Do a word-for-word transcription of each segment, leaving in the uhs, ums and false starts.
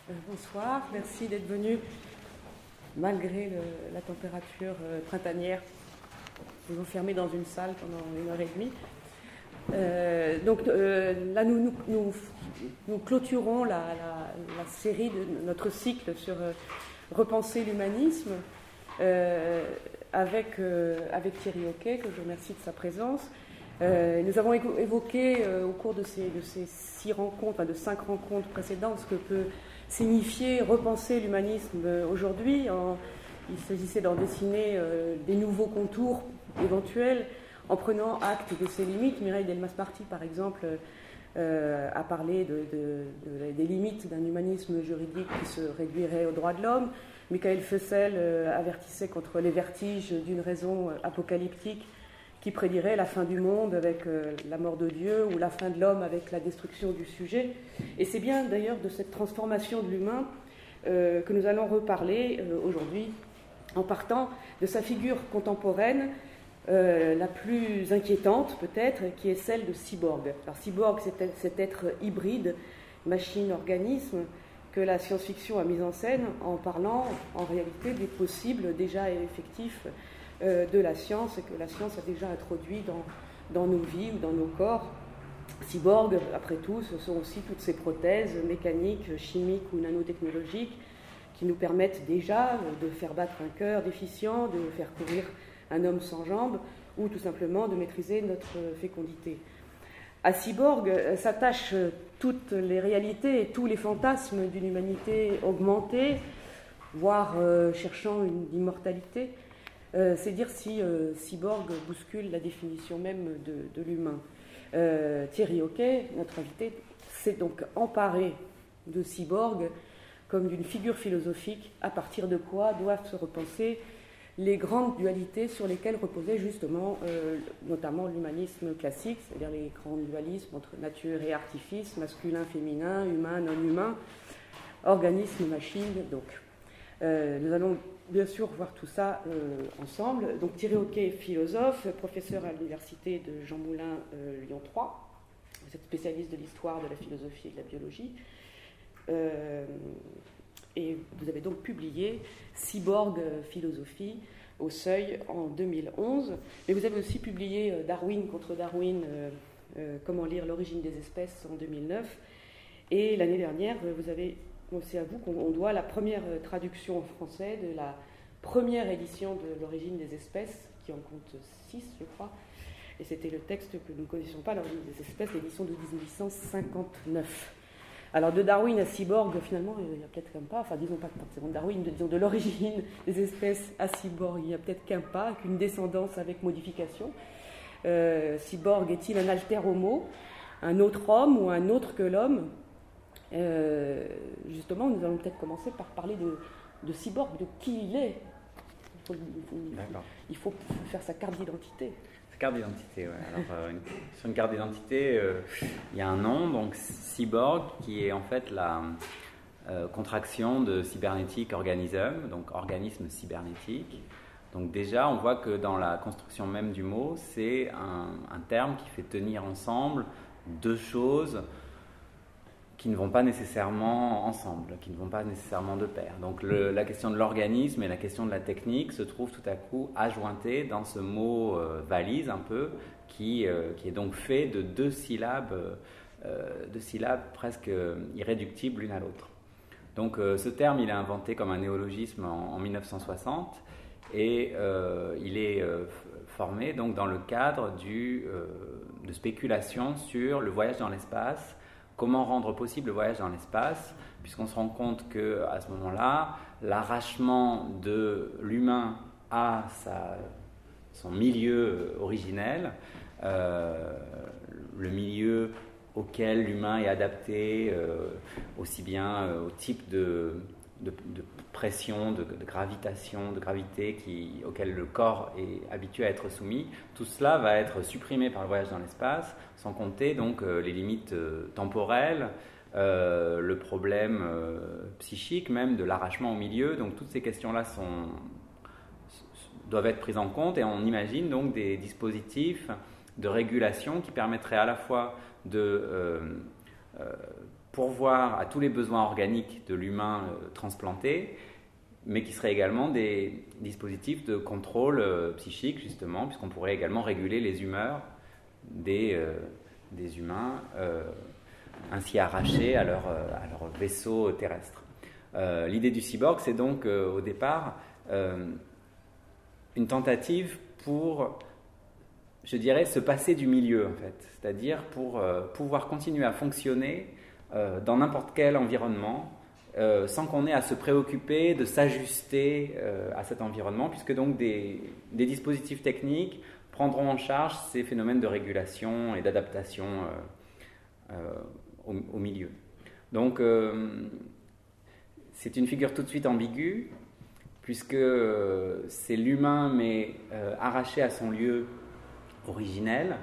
Euh, bonsoir, merci d'être venu malgré le, la température euh, printanière. Vous enfermez dans une salle pendant une heure et demie. Euh, donc euh, là, nous, nous, nous, nous clôturons la, la, la série de notre cycle sur euh, repenser l'humanisme euh, avec, euh, avec Thierry Hoquet, que je remercie de sa présence. Euh, nous avons évoqué euh, au cours de ces, de ces six rencontres, enfin de cinq rencontres précédentes, ce que peut signifier repenser l'humanisme aujourd'hui. En, il s'agissait d'en dessiner euh, des nouveaux contours éventuels en prenant acte de ses limites. Mireille Delmas-Marty, par exemple, euh, a parlé de, de, de, des limites d'un humanisme juridique qui se réduirait aux droits de l'homme. Michael Fussell euh, avertissait contre les vertiges d'une raison apocalyptique qui prédirait la fin du monde avec euh, la mort de Dieu ou la fin de l'homme avec la destruction du sujet. Et c'est bien d'ailleurs de cette transformation de l'humain euh, que nous allons reparler euh, aujourd'hui, en partant de sa figure contemporaine euh, la plus inquiétante peut-être, qui est celle de cyborg. Alors cyborg, c'est cet être hybride, machine-organisme, que la science-fiction a mis en scène en parlant en réalité des possibles déjà effectifs de la science et que la science a déjà introduit dans, dans nos vies ou dans nos corps. Cyborg, après tout, ce sont aussi toutes ces prothèses mécaniques, chimiques ou nanotechnologiques qui nous permettent déjà de faire battre un cœur déficient, de faire courir un homme sans jambes ou tout simplement de maîtriser notre fécondité. À cyborg s'attachent toutes les réalités et tous les fantasmes d'une humanité augmentée, voire euh, cherchant une immortalité. Euh, c'est dire si euh, cyborg bouscule la définition même de, de l'humain. Euh, Thierry Hoquet, notre invité, s'est donc emparé de cyborg comme d'une figure philosophique à partir de quoi doivent se repenser les grandes dualités sur lesquelles reposait justement euh, notamment l'humanisme classique, c'est-à-dire les grands dualismes entre nature et artifice, masculin, féminin, humain, non-humain, organisme, machine, donc. Euh, nous allons bien sûr voir tout ça euh, ensemble. Donc Thierry Hoquet, philosophe, professeur à l'université de Jean Moulin, euh, Lyon trois. Vous êtes spécialiste de l'histoire, de la philosophie et de la biologie. Euh, et vous avez donc publié Cyborg Philosophie au Seuil en deux mille onze. Mais vous avez aussi publié Darwin contre Darwin, euh, euh, Comment lire l'origine des espèces en deux mille neuf. Et l'année dernière, vous avez... C'est à vous qu'on doit la première traduction en français de la première édition de l'origine des espèces, qui en compte six, je crois. Et c'était le texte que nous ne connaissions pas, l'origine des espèces, l'édition de dix-huit cent cinquante-neuf. Alors de Darwin à cyborg, finalement, il n'y a peut-être qu'un pas, enfin disons pas forcément de Darwin, disons de l'origine des espèces à cyborg, il n'y a peut-être qu'un pas, qu'une descendance avec modification. Euh, cyborg est-il un alter homo, un autre homme ou un autre que l'homme? Euh, justement, nous allons peut-être commencer par parler de, de cyborg, de qui il est. Il faut, il faut, il faut faire sa carte d'identité. Sa carte d'identité, oui. Alors, euh, une, sur une carte d'identité, euh, il y a un nom, donc cyborg, qui est en fait la euh, contraction de cybernétique organisme, donc organisme cybernétique. Donc déjà, on voit que dans la construction même du mot, c'est un, un terme qui fait tenir ensemble deux choses qui ne vont pas nécessairement ensemble, qui ne vont pas nécessairement de pair. Donc le, la question de l'organisme et la question de la technique se trouvent tout à coup adjointées dans ce mot euh, valise un peu, qui, euh, qui est donc fait de deux syllabes, euh, deux syllabes presque irréductibles l'une à l'autre. Donc euh, ce terme, il est inventé comme un néologisme en, en dix-neuf cent soixante et euh, il est euh, formé donc dans le cadre du, euh, de spéculation sur le voyage dans l'espace. Comment rendre possible le voyage dans l'espace, puisqu'on se rend compte qu'à ce moment-là, l'arrachement de l'humain à sa, son milieu originel, euh, le milieu auquel l'humain est adapté, euh, aussi bien euh, au type de, de, de pression, de, de gravitation, de gravité qui, auquel le corps est habitué à être soumis, tout cela va être supprimé par le voyage dans l'espace, sans compter donc euh, les limites euh, temporelles, euh, le problème euh, psychique même de l'arrachement au milieu. Donc toutes ces questions-là sont, doivent être prises en compte et on imagine donc des dispositifs de régulation qui permettraient à la fois de euh, euh, pourvoir à tous les besoins organiques de l'humain euh, transplanté, mais qui seraient également des dispositifs de contrôle euh, psychique, justement, puisqu'on pourrait également réguler les humeurs des, euh, des humains euh, ainsi arrachés à leur, euh, à leur vaisseau terrestre. Euh, l'idée du cyborg, c'est donc euh, au départ euh, une tentative pour, je dirais, se passer du milieu, en fait, c'est-à-dire pour euh, pouvoir continuer à fonctionner euh, dans n'importe quel environnement, Euh, sans qu'on ait à se préoccuper de s'ajuster euh, à cet environnement, puisque donc des, des dispositifs techniques prendront en charge ces phénomènes de régulation et d'adaptation euh, euh, au, au milieu. Donc euh, c'est une figure tout de suite ambiguë, puisque euh, c'est l'humain mais euh, arraché à son lieu originel,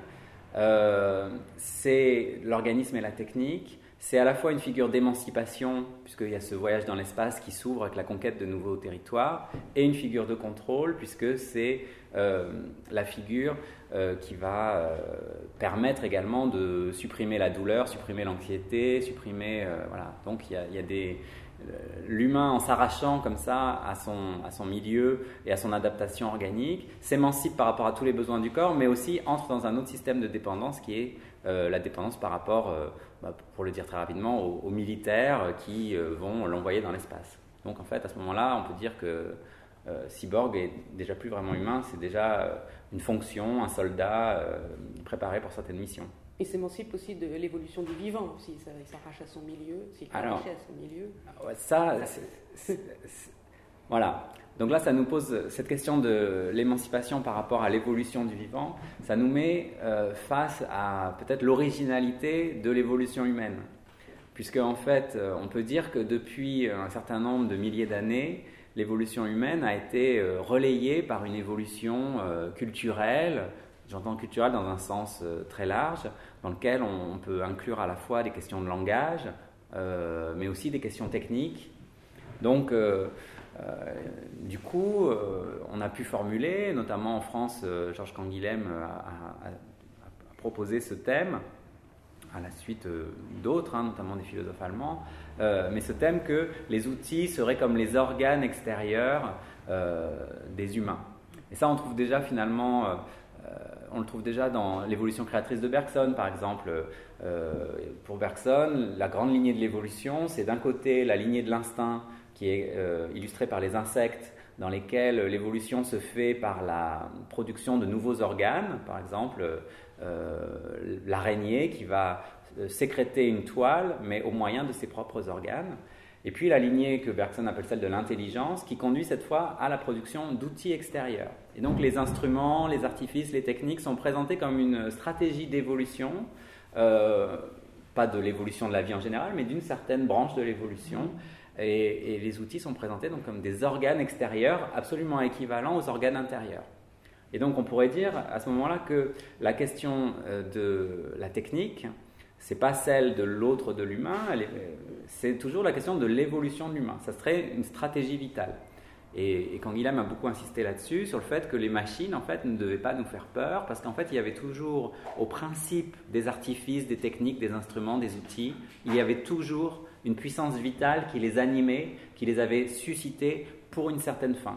euh, c'est l'organisme et la technique. C'est à la fois une figure d'émancipation, puisqu'il y a ce voyage dans l'espace qui s'ouvre avec la conquête de nouveaux territoires, et une figure de contrôle, puisque c'est euh, la figure euh, qui va euh, permettre également de supprimer la douleur, supprimer l'anxiété, supprimer... Euh, voilà. Donc il y a, il y a des... L'humain, en s'arrachant comme ça à son, à son milieu et à son adaptation organique, s'émancipe par rapport à tous les besoins du corps, mais aussi entre dans un autre système de dépendance qui est euh, la dépendance par rapport, euh, bah, pour le dire très rapidement, aux, aux militaires qui euh, vont l'envoyer dans l'espace. Donc en fait, à ce moment-là, on peut dire que euh, cyborg est déjà plus vraiment humain, c'est déjà euh, une fonction, un soldat euh, préparé pour certaines missions. Il s'émancipe aussi de l'évolution du vivant, s'il s'arrache à son milieu, s'il est arraché à son milieu. Ça, c'est, c'est, c'est, voilà. Donc là, ça nous pose cette question de l'émancipation par rapport à l'évolution du vivant. Ça nous met euh, face à peut-être l'originalité de l'évolution humaine. Puisque en fait, on peut dire que depuis un certain nombre de milliers d'années, l'évolution humaine a été euh, relayée par une évolution euh, culturelle. J'entends culturel dans un sens euh, très large, dans lequel on, on peut inclure à la fois des questions de langage, euh, mais aussi des questions techniques. Donc, euh, euh, du coup, euh, on a pu formuler, notamment en France, euh, Georges Canguilhem a, a, a, a proposé ce thème, à la suite euh, d'autres, hein, notamment des philosophes allemands, euh, mais ce thème que les outils seraient comme les organes extérieurs euh, des humains. Et ça, on trouve déjà finalement... Euh, On le trouve déjà dans l'évolution créatrice de Bergson, par exemple. Euh, pour Bergson, la grande lignée de l'évolution, c'est d'un côté la lignée de l'instinct qui est euh, illustrée par les insectes, dans lesquels l'évolution se fait par la production de nouveaux organes, par exemple euh, l'araignée qui va sécréter une toile, mais au moyen de ses propres organes. Et puis la lignée que Bergson appelle celle de l'intelligence, qui conduit cette fois à la production d'outils extérieurs. Et donc les instruments, les artifices, les techniques sont présentés comme une stratégie d'évolution, euh, pas de l'évolution de la vie en général, mais d'une certaine branche de l'évolution. Et, et les outils sont présentés donc comme des organes extérieurs absolument équivalents aux organes intérieurs. Et donc on pourrait dire à ce moment-là que la question de la technique, c'est pas celle de l'autre de l'humain, c'est toujours la question de l'évolution de l'humain. Ça serait une stratégie vitale. Et, et Canguilhem a beaucoup insisté là-dessus, sur le fait que les machines, en fait, ne devaient pas nous faire peur, parce qu'en fait, il y avait toujours, au principe des artifices, des techniques, des instruments, des outils, il y avait toujours une puissance vitale qui les animait, qui les avait suscités pour une certaine fin.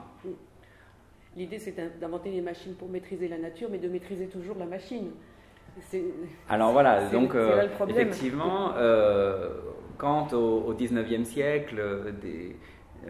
L'idée, c'est d'inventer les machines pour maîtriser la nature, mais de maîtriser toujours la machine. C'est, Alors voilà, c'est, donc c'est euh, le effectivement, euh, quand au, au dix-neuvième siècle, des, euh,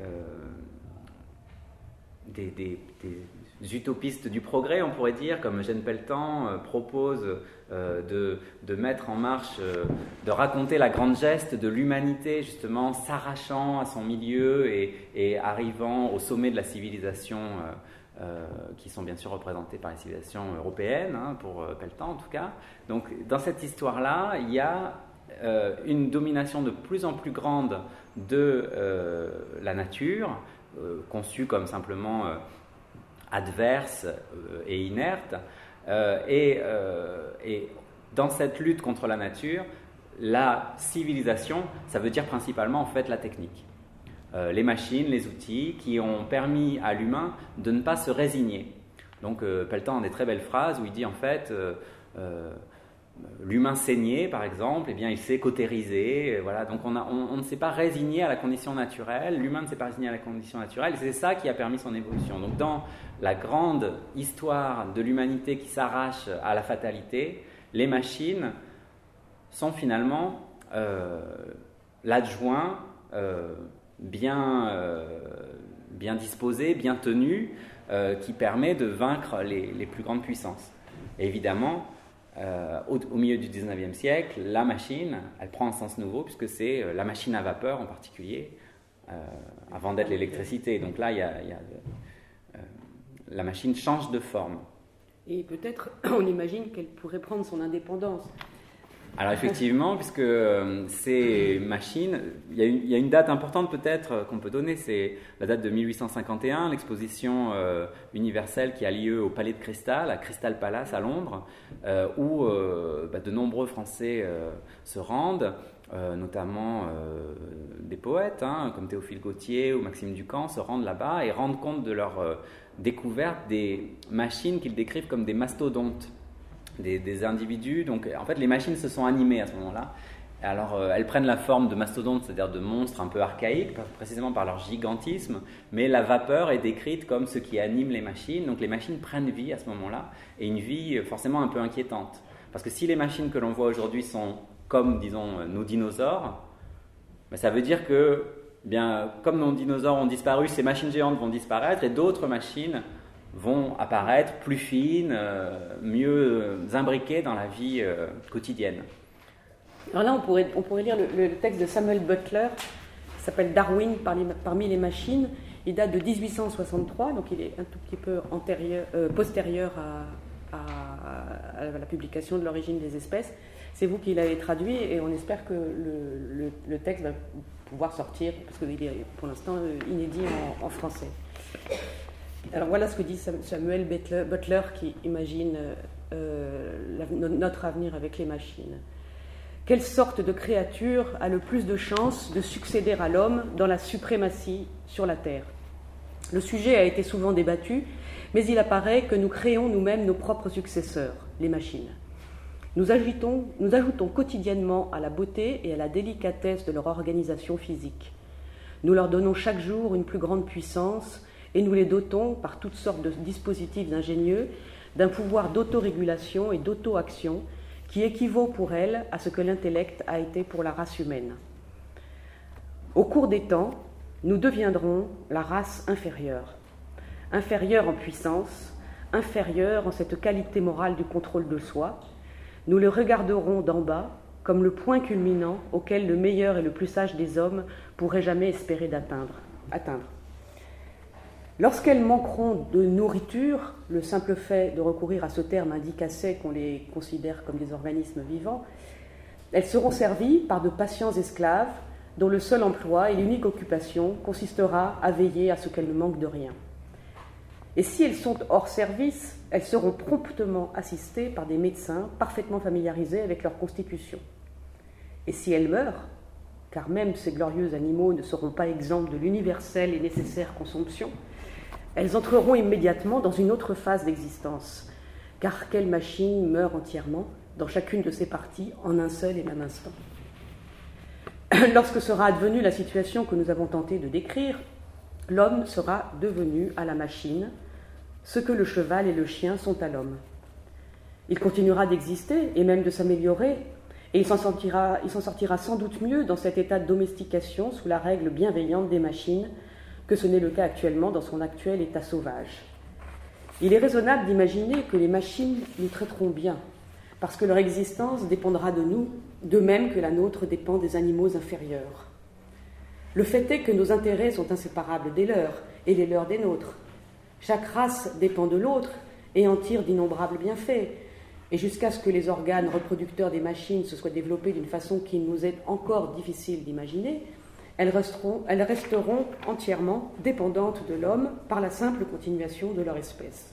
des, des, des utopistes du progrès, on pourrait dire, comme Eugène Pelletan, euh, proposent euh, de, de mettre en marche, euh, de raconter la grande geste de l'humanité, justement, s'arrachant à son milieu et, et arrivant au sommet de la civilisation euh, Euh, qui sont bien sûr représentés par les civilisations européennes, hein, pour euh, Pelletan en tout cas. Donc dans cette histoire-là, il y a euh, une domination de plus en plus grande de euh, la nature, euh, conçue comme simplement euh, adverse euh, et inerte, euh, et, euh, et dans cette lutte contre la nature, la civilisation, ça veut dire principalement en fait la technique. Euh, les machines, les outils qui ont permis à l'humain de ne pas se résigner. Donc euh, Pelletan a des très belles phrases où il dit en fait euh, euh, l'humain saigné, par exemple, eh bien, il s'est cautérisé. Voilà. Donc on, a, on, on ne s'est pas résigné à la condition naturelle, l'humain ne s'est pas résigné à la condition naturelle, et c'est ça qui a permis son évolution. Donc dans la grande histoire de l'humanité qui s'arrache à la fatalité, les machines sont finalement euh, l'adjoint euh, bien, euh, bien disposé, bien tenu, euh, qui permet de vaincre les, les plus grandes puissances. Et évidemment, euh, au, au milieu du dix-neuvième siècle, la machine, elle prend un sens nouveau, puisque c'est euh, la machine à vapeur en particulier, euh, avant d'être l'électricité. Donc là, il y a, il y a euh, la machine change de forme. Et peut-être, on imagine qu'elle pourrait prendre son indépendance. Alors effectivement, puisque euh, ces machines, il y, a une, il y a une date importante peut-être euh, qu'on peut donner, c'est la date de mille huit cent cinquante et un, l'exposition euh, universelle qui a lieu au Palais de Cristal, à Crystal Palace à Londres, euh, où euh, bah, de nombreux Français euh, se rendent, euh, notamment euh, des poètes hein, comme Théophile Gautier ou Maxime Ducamp se rendent là-bas et rendent compte de leur euh, découverte des machines qu'ils décrivent comme des mastodontes. Des, des individus, donc en fait les machines se sont animées à ce moment-là. Alors euh, elles prennent la forme de mastodontes, c'est-à-dire de monstres un peu archaïques, précisément par leur gigantisme, mais la vapeur est décrite comme ce qui anime les machines, donc les machines prennent vie à ce moment-là, et une vie forcément un peu inquiétante. Parce que si les machines que l'on voit aujourd'hui sont comme, disons, nos dinosaures, ben, ça veut dire que, bien, comme nos dinosaures ont disparu, ces machines géantes vont disparaître, et d'autres machines vont apparaître plus fines, euh, mieux euh, imbriquées dans la vie euh, quotidienne. Alors là, on pourrait, on pourrait lire le, le texte de Samuel Butler, qui s'appelle Darwin parmi, parmi les machines. Il date de dix-huit cent soixante-trois, donc il est un tout petit peu antérieur, euh, postérieur à, à, à la publication de l'origine des espèces. C'est vous qui l'avez traduit et on espère que le, le, le texte va pouvoir sortir, parce qu'il est pour l'instant inédit en, en français. Alors voilà ce que dit Samuel Butler, Butler qui imagine euh, la, notre avenir avec les machines. Quelle sorte de créature a le plus de chances de succéder à l'homme dans la suprématie sur la Terre ? Le sujet a été souvent débattu, mais il apparaît que nous créons nous-mêmes nos propres successeurs, les machines. Nous ajoutons, nous ajoutons quotidiennement à la beauté et à la délicatesse de leur organisation physique. Nous leur donnons chaque jour une plus grande puissance et nous les dotons, par toutes sortes de dispositifs ingénieux, d'un pouvoir d'autorégulation et d'auto-action qui équivaut pour elles à ce que l'intellect a été pour la race humaine. Au cours des temps, nous deviendrons la race inférieure. Inférieure en puissance, inférieure en cette qualité morale du contrôle de soi. Nous le regarderons d'en bas comme le point culminant auquel le meilleur et le plus sage des hommes pourraient jamais espérer d'atteindre. atteindre. Lorsqu'elles manqueront de nourriture, le simple fait de recourir à ce terme indique assez qu'on les considère comme des organismes vivants, elles seront servies par de patients esclaves dont le seul emploi et l'unique occupation consistera à veiller à ce qu'elles ne manquent de rien. Et si elles sont hors service, elles seront promptement assistées par des médecins parfaitement familiarisés avec leur constitution. Et si elles meurent, car même ces glorieux animaux ne seront pas exempts de l'universelle et nécessaire consomption, elles entreront immédiatement dans une autre phase d'existence, car quelle machine meurt entièrement dans chacune de ses parties en un seul et même instant. Lorsque sera advenue la situation que nous avons tenté de décrire, l'homme sera devenu à la machine ce que le cheval et le chien sont à l'homme. Il continuera d'exister et même de s'améliorer, et il s'en sortira, il s'en sortira sans doute mieux dans cet état de domestication sous la règle bienveillante des machines que ce n'est le cas actuellement dans son actuel état sauvage. Il est raisonnable d'imaginer que les machines nous traiteront bien, parce que leur existence dépendra de nous, de même que la nôtre dépend des animaux inférieurs. Le fait est que nos intérêts sont inséparables des leurs et les leurs des nôtres. Chaque race dépend de l'autre et en tire d'innombrables bienfaits, et jusqu'à ce que les organes reproducteurs des machines se soient développés d'une façon qu'il nous est encore difficile d'imaginer, elles resteront, elles resteront entièrement dépendantes de l'homme par la simple continuation de leur espèce.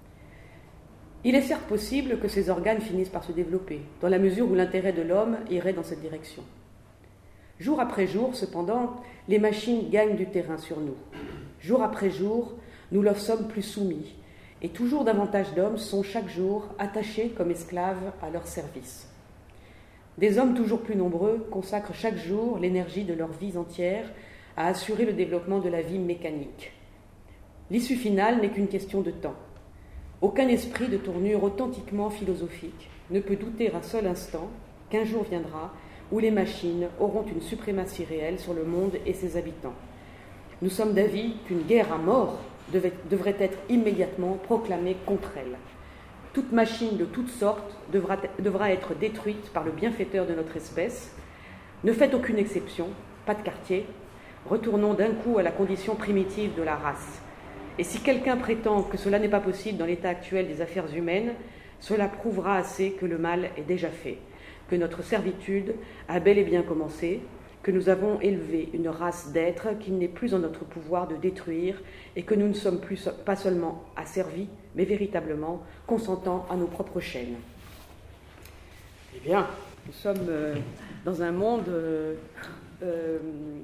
Il est certes possible que ces organes finissent par se développer, dans la mesure où l'intérêt de l'homme irait dans cette direction. Jour après jour, cependant, les machines gagnent du terrain sur nous. Jour après jour, nous leur sommes plus soumis, et toujours davantage d'hommes sont chaque jour attachés comme esclaves à leur service. Des hommes toujours plus nombreux consacrent chaque jour l'énergie de leur vie entière à assurer le développement de la vie mécanique. L'issue finale n'est qu'une question de temps. Aucun esprit de tournure authentiquement philosophique ne peut douter un seul instant qu'un jour viendra où les machines auront une suprématie réelle sur le monde et ses habitants. Nous sommes d'avis qu'une guerre à mort devait, devrait être immédiatement proclamée contre elle. Toute machine de toutes sortes devra, devra être détruite par le bienfaiteur de notre espèce. Ne faites aucune exception, pas de quartier. Retournons d'un coup à la condition primitive de la race. Et si quelqu'un prétend que cela n'est pas possible dans l'état actuel des affaires humaines, cela prouvera assez que le mal est déjà fait, que notre servitude a bel et bien commencé, que nous avons élevé une race d'êtres qu'il n'est plus en notre pouvoir de détruire et que nous ne sommes plus pas seulement asservis, mais véritablement consentants à nos propres chaînes. Eh bien, nous sommes euh, dans un monde euh, euh,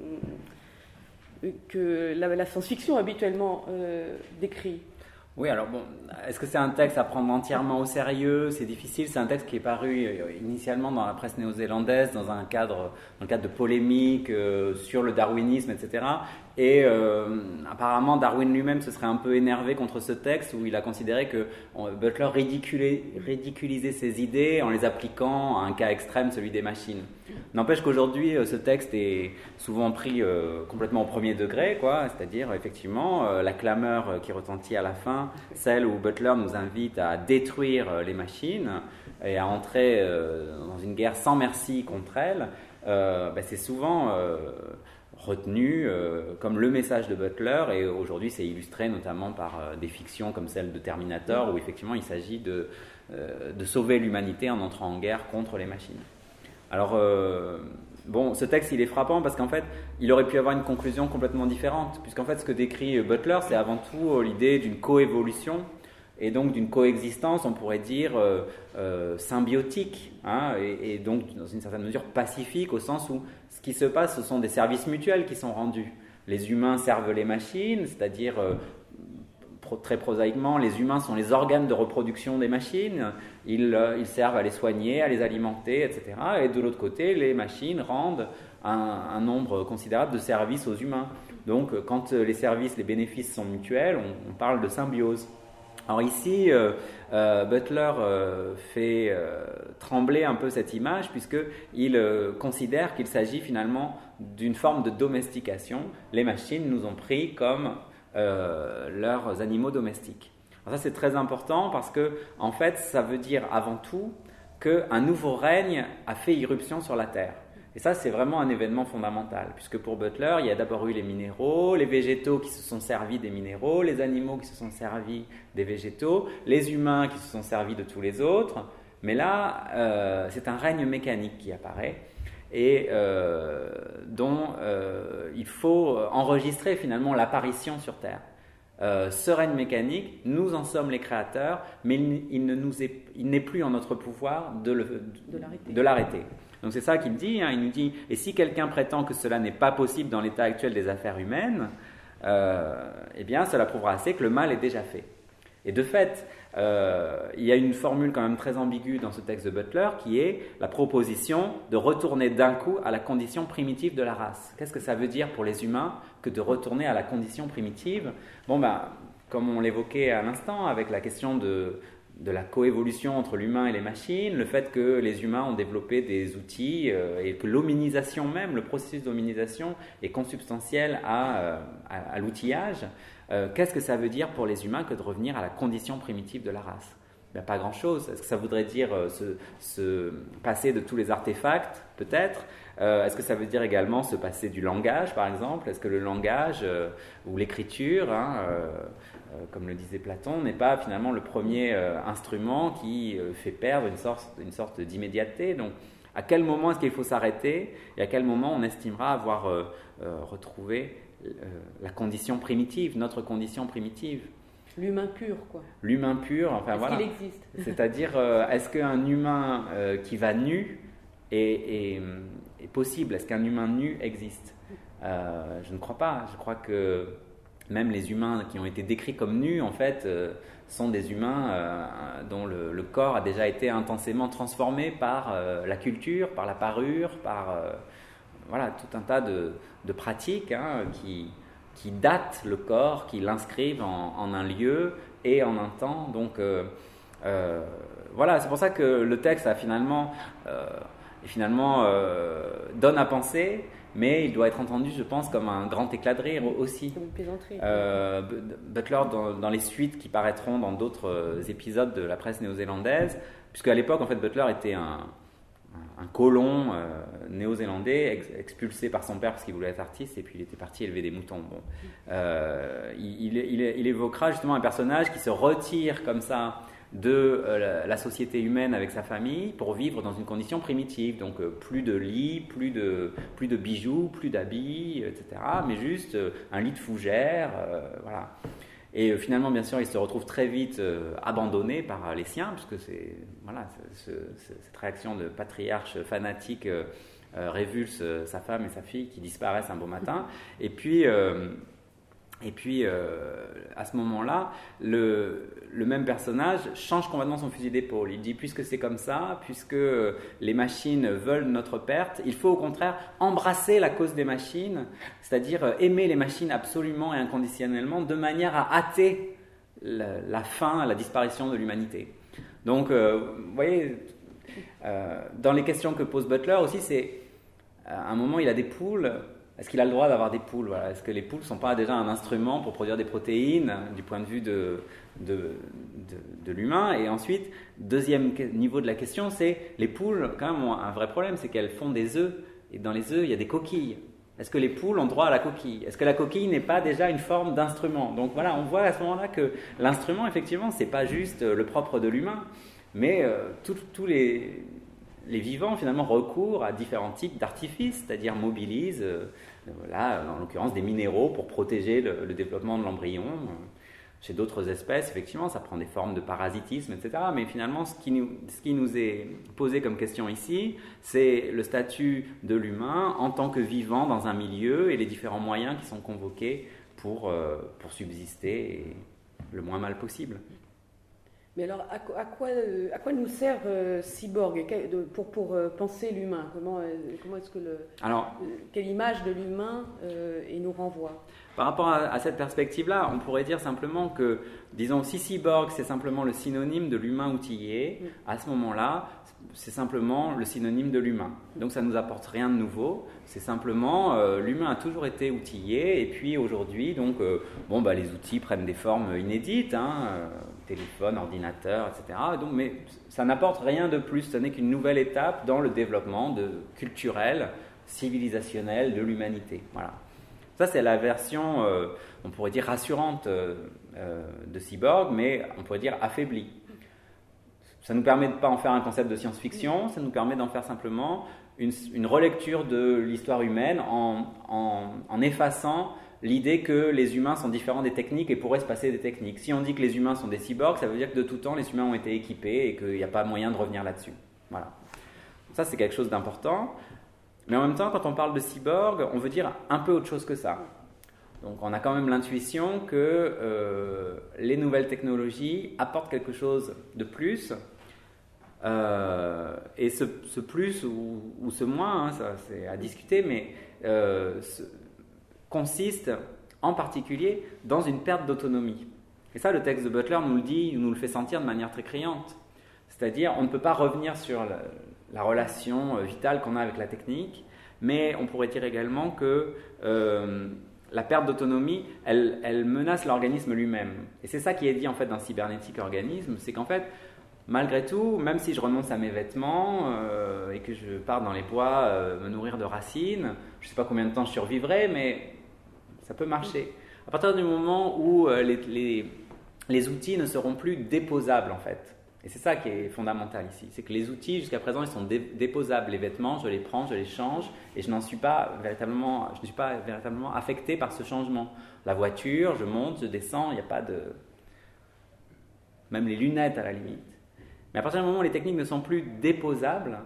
que la, la science-fiction habituellement euh, décrit. Oui, alors bon, est-ce que c'est un texte à prendre entièrement au sérieux? C'est difficile, c'est un texte qui est paru initialement dans la presse néo-zélandaise, dans un cadre, dans le cadre de polémiques euh, sur le darwinisme, et cetera. Et euh, apparemment, Darwin lui-même se serait un peu énervé contre ce texte où il a considéré que on, Butler ridiculait, ridiculisait ses idées en les appliquant à un cas extrême, celui des machines. N'empêche qu'aujourd'hui, ce texte est souvent pris euh, complètement au premier degré, quoi, c'est-à-dire effectivement euh, la clameur qui retentit à la fin, celle où Butler nous invite à détruire euh, les machines et à entrer euh, dans une guerre sans merci contre elles, euh, ben, c'est souvent euh, retenu euh, comme le message de Butler, et aujourd'hui c'est illustré notamment par euh, des fictions comme celle de Terminator où effectivement il s'agit de, euh, de sauver l'humanité en entrant en guerre contre les machines. Alors, euh, bon, ce texte, il est frappant parce qu'en fait, il aurait pu avoir une conclusion complètement différente, puisqu'en fait, ce que décrit Butler, c'est avant tout l'idée d'une coévolution et donc d'une coexistence, on pourrait dire, euh, euh, symbiotique, hein, et, et donc, dans une certaine mesure, pacifique, au sens où ce qui se passe, ce sont des services mutuels qui sont rendus. Les humains servent les machines, c'est-à-dire... Euh, très prosaïquement, les humains sont les organes de reproduction des machines, ils, euh, ils servent à les soigner, à les alimenter, et cetera. Et de l'autre côté, les machines rendent un, un nombre considérable de services aux humains. Donc, quand les services, les bénéfices sont mutuels, on, on parle de symbiose. Alors ici, euh, euh, Butler euh, fait euh, trembler un peu cette image, puisqu'il euh, considère qu'il s'agit finalement d'une forme de domestication. Les machines nous ont pris comme... Euh, leurs animaux domestiques. Alors ça c'est très important parce que en fait ça veut dire avant tout qu'un nouveau règne a fait irruption sur la Terre. Et ça c'est vraiment un événement fondamental, puisque pour Butler il y a d'abord eu les minéraux, les végétaux qui se sont servis des minéraux, les animaux qui se sont servis des végétaux, les humains qui se sont servis de tous les autres, mais là euh, c'est un règne mécanique qui apparaît et euh, dont euh, il faut enregistrer finalement l'apparition sur Terre. Euh, ce règne mécanique, nous en sommes les créateurs, mais il, il, ne nous est, il n'est plus en notre pouvoir de, le, de, l'arrêter. de l'arrêter. Donc c'est ça qu'il dit, hein, il nous dit, et si quelqu'un prétend que cela n'est pas possible dans l'état actuel des affaires humaines, euh, eh bien cela prouvera assez que le mal est déjà fait. Et de fait, euh, il y a une formule quand même très ambiguë dans ce texte de Butler qui est la proposition de retourner d'un coup à la condition primitive de la race. Qu'est-ce que ça veut dire pour les humains que de retourner à la condition primitive? Bon, ben, comme on l'évoquait à l'instant avec la question de, de la coévolution entre l'humain et les machines, le fait que les humains ont développé des outils euh, et que l'hominisation même, le processus d'hominisation est consubstantiel à, euh, à, à l'outillage. Euh, qu'est-ce que ça veut dire pour les humains que de revenir à la condition primitive de la race? Ben, pas grand-chose. Est-ce que ça voudrait dire euh, se, se passer de tous les artefacts? Peut-être. Euh, est-ce que ça veut dire également se passer du langage, par exemple? Est-ce que le langage euh, ou l'écriture, hein, euh, euh, comme le disait Platon, n'est pas finalement le premier euh, instrument qui euh, fait perdre une sorte, une sorte d'immédiateté? Donc, à quel moment est-ce qu'il faut s'arrêter et à quel moment on estimera avoir euh, euh, retrouvé euh, la condition primitive, notre condition primitive? L'humain pur, quoi. L'humain pur, enfin est-ce voilà. Qu'il existe. C'est-à-dire, euh, est-ce qu'un humain euh, qui va nu est, est, est possible? Est-ce qu'un humain nu existe? euh, Je ne crois pas. Je crois que même les humains qui ont été décrits comme nus, en fait, euh, sont des humains euh, dont le, le corps a déjà été intensément transformé par euh, la culture, par la parure, par euh, voilà, tout un tas de, de pratiques hein, qui, qui datent le corps, qui l'inscrivent en, en un lieu et en un temps. Donc euh, euh, voilà, c'est pour ça que le texte a finalement, euh, finalement euh, donne à penser, mais il doit être entendu, je pense, comme un grand éclat de rire aussi. Comme une plaisanterie. Euh, Butler, dans, dans les suites qui paraîtront dans d'autres épisodes de la presse néo-zélandaise, puisque à l'époque, en fait, Butler était un, un colon euh, néo-zélandais ex, expulsé par son père parce qu'il voulait être artiste, et puis il était parti élever des moutons. Bon. Euh, il, il, il évoquera justement un personnage qui se retire comme ça de euh, la société humaine avec sa famille pour vivre dans une condition primitive, donc euh, plus de lit, plus de, plus de bijoux, plus d'habits, et cetera, mais juste euh, un lit de fougère, euh, voilà. Et euh, finalement, bien sûr, il se retrouve très vite euh, abandonné par les siens, puisque c'est, voilà, c'est, c'est, cette réaction de patriarche fanatique euh, euh, révulse euh, sa femme et sa fille qui disparaissent un beau matin, et puis... Euh, Et puis, euh, à ce moment-là, le, le même personnage change complètement son fusil d'épaule. Il dit, puisque c'est comme ça, puisque les machines veulent notre perte, il faut au contraire embrasser la cause des machines, c'est-à-dire aimer les machines absolument et inconditionnellement, de manière à hâter la, la fin, la disparition de l'humanité. Donc, euh, vous voyez, euh, dans les questions que pose Butler aussi, c'est, à un moment, il a des poules. Est-ce qu'il a le droit d'avoir des poules voilà. Est-ce que les poules ne sont pas déjà un instrument pour produire des protéines du point de vue de, de, de, de l'humain? Et ensuite, deuxième niveau de la question, c'est les poules, quand même, ont un vrai problème, c'est qu'elles font des œufs. Et dans les œufs, il y a des coquilles. Est-ce que les poules ont droit à la coquille? Est-ce que la coquille n'est pas déjà une forme d'instrument? Donc voilà, on voit à ce moment-là que l'instrument, effectivement, ce n'est pas juste le propre de l'humain, mais euh, tous les... les vivants, finalement, recourent à différents types d'artifices, c'est-à-dire mobilisent, euh, là, en l'occurrence, des minéraux pour protéger le, le développement de l'embryon. Chez d'autres espèces, effectivement, ça prend des formes de parasitisme, et cetera. Mais finalement, ce qui nous, ce qui nous est posé comme question ici, c'est le statut de l'humain en tant que vivant dans un milieu et les différents moyens qui sont convoqués pour, euh, pour subsister et le moins mal possible. Mais alors, à, à, quoi, à quoi nous sert euh, Cyborg pour, pour euh, penser l'humain? Comment, euh, comment est-ce que le, alors, euh, quelle image de l'humain euh, il nous renvoie? Par rapport à, à cette perspective-là, on pourrait dire simplement que, disons, si cyborg c'est simplement le synonyme de l'humain outillé, mm. à ce moment-là, c'est simplement le synonyme de l'humain. Donc ça ne nous apporte rien de nouveau, c'est simplement euh, l'humain a toujours été outillé, et puis aujourd'hui, donc, euh, bon, bah, les outils prennent des formes inédites, hein, euh, téléphone, ordinateur, et cetera. Donc, mais ça n'apporte rien de plus, ce n'est qu'une nouvelle étape dans le développement de, culturel, civilisationnel de l'humanité. Voilà. Ça, c'est la version, euh, on pourrait dire, rassurante euh, euh, de Cyborg, mais on pourrait dire affaiblie. Ça ne nous permet de pas en faire un concept de science-fiction, ça nous permet d'en faire simplement une, une relecture de l'histoire humaine en, en, en effaçant l'idée que les humains sont différents des techniques et pourraient se passer des techniques. Si on dit que les humains sont des cyborgs, ça veut dire que de tout temps, les humains ont été équipés et qu'il n'y a pas moyen de revenir là-dessus. Voilà. Ça, c'est quelque chose d'important. Mais en même temps, quand on parle de cyborg, on veut dire un peu autre chose que ça. Donc on a quand même l'intuition que euh, les nouvelles technologies apportent quelque chose de plus. Euh, et ce, ce plus ou, ou ce moins, hein, ça c'est à discuter, mais euh, ce, consiste en particulier dans une perte d'autonomie. Et ça, le texte de Butler nous le dit, nous le fait sentir de manière très criante. C'est-à-dire, on ne peut pas revenir sur la, la relation vitale qu'on a avec la technique, mais on pourrait dire également que euh, la perte d'autonomie, elle, elle menace l'organisme lui-même. Et c'est ça qui est dit en fait dans Cybernétique Organisme, c'est qu'en fait, malgré tout, même si je renonce à mes vêtements euh, et que je pars dans les bois euh, me nourrir de racines, je ne sais pas combien de temps je survivrai, mais ça peut marcher. À partir du moment où euh, les, les, les outils ne seront plus déposables en fait. Et c'est ça qui est fondamental ici, c'est que les outils jusqu'à présent ils sont dé- déposables, les vêtements je les prends, je les change et je n'en suis pas véritablement, je ne suis pas véritablement affecté par ce changement. La voiture, je monte, je descends, il n'y a pas de... Même les lunettes à la limite. Mais à partir du moment où les techniques ne sont plus déposables,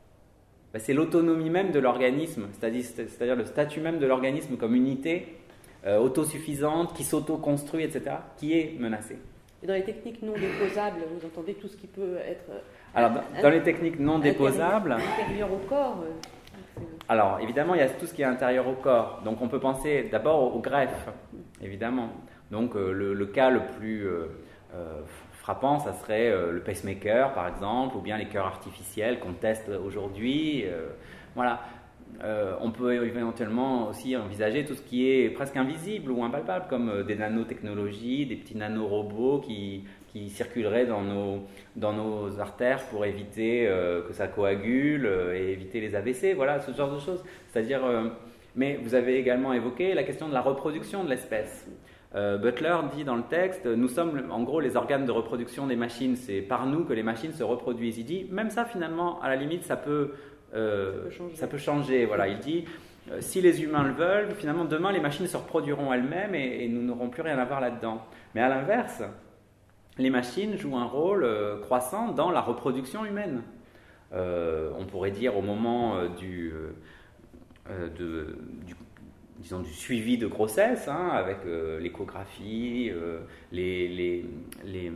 ben c'est l'autonomie même de l'organisme, c'est-à-dire, c'est-à-dire le statut même de l'organisme comme unité euh, autosuffisante, qui s'auto-construit, et cetera, qui est menacée. Et dans les techniques non déposables, vous entendez tout ce qui peut être... Alors, dans, dans les techniques non déposables... Intérieur au corps. Euh, alors, évidemment, il y a tout ce qui est intérieur au corps. Donc, on peut penser d'abord au, au greffe, évidemment. Donc, euh, le, le cas le plus euh, euh, frappant, ça serait euh, le pacemaker, par exemple, ou bien les cœurs artificiels qu'on teste aujourd'hui. Euh, voilà. Euh, on peut éventuellement aussi envisager tout ce qui est presque invisible ou impalpable, comme euh, des nanotechnologies, des petits nanorobots qui, qui circuleraient dans nos, dans nos artères pour éviter euh, que ça coagule euh, et éviter les A V C, voilà, ce genre de choses. C'est-à-dire, euh, mais vous avez également évoqué la question de la reproduction de l'espèce. Euh, Butler dit dans le texte, nous sommes en gros les organes de reproduction des machines, c'est par nous que les machines se reproduisent. Il dit, même ça finalement, à la limite, ça peut... Euh, ça, peut ça peut changer. Voilà. Il dit euh, si les humains le veulent, finalement demain les machines se reproduiront elles-mêmes et, et nous n'aurons plus rien à voir là-dedans. Mais à l'inverse, les machines jouent un rôle euh, croissant dans la reproduction humaine. Euh, on pourrait dire au moment euh, du, euh, de, du, disons, du suivi de grossesse, hein, avec euh, l'échographie, euh, les, les, les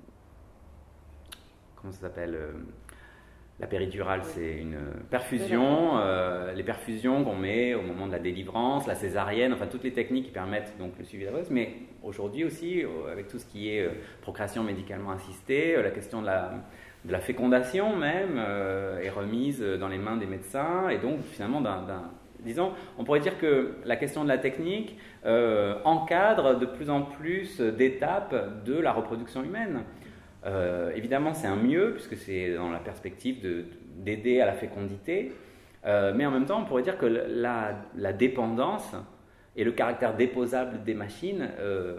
comment ça s'appelle euh, la péridurale, c'est une perfusion, euh, les perfusions qu'on met au moment de la délivrance, la césarienne, enfin toutes les techniques qui permettent donc le suivi de la grossesse. Mais aujourd'hui aussi, avec tout ce qui est euh, procréation médicalement assistée, euh, la question de la, de la fécondation même euh, est remise dans les mains des médecins et donc finalement d'un, d'un disons, on pourrait dire que la question de la technique euh, encadre de plus en plus d'étapes de la reproduction humaine. Euh, évidemment, c'est un mieux, puisque c'est dans la perspective de, d'aider à la fécondité, euh, mais en même temps, on pourrait dire que la, la dépendance et le caractère déposable des machines euh,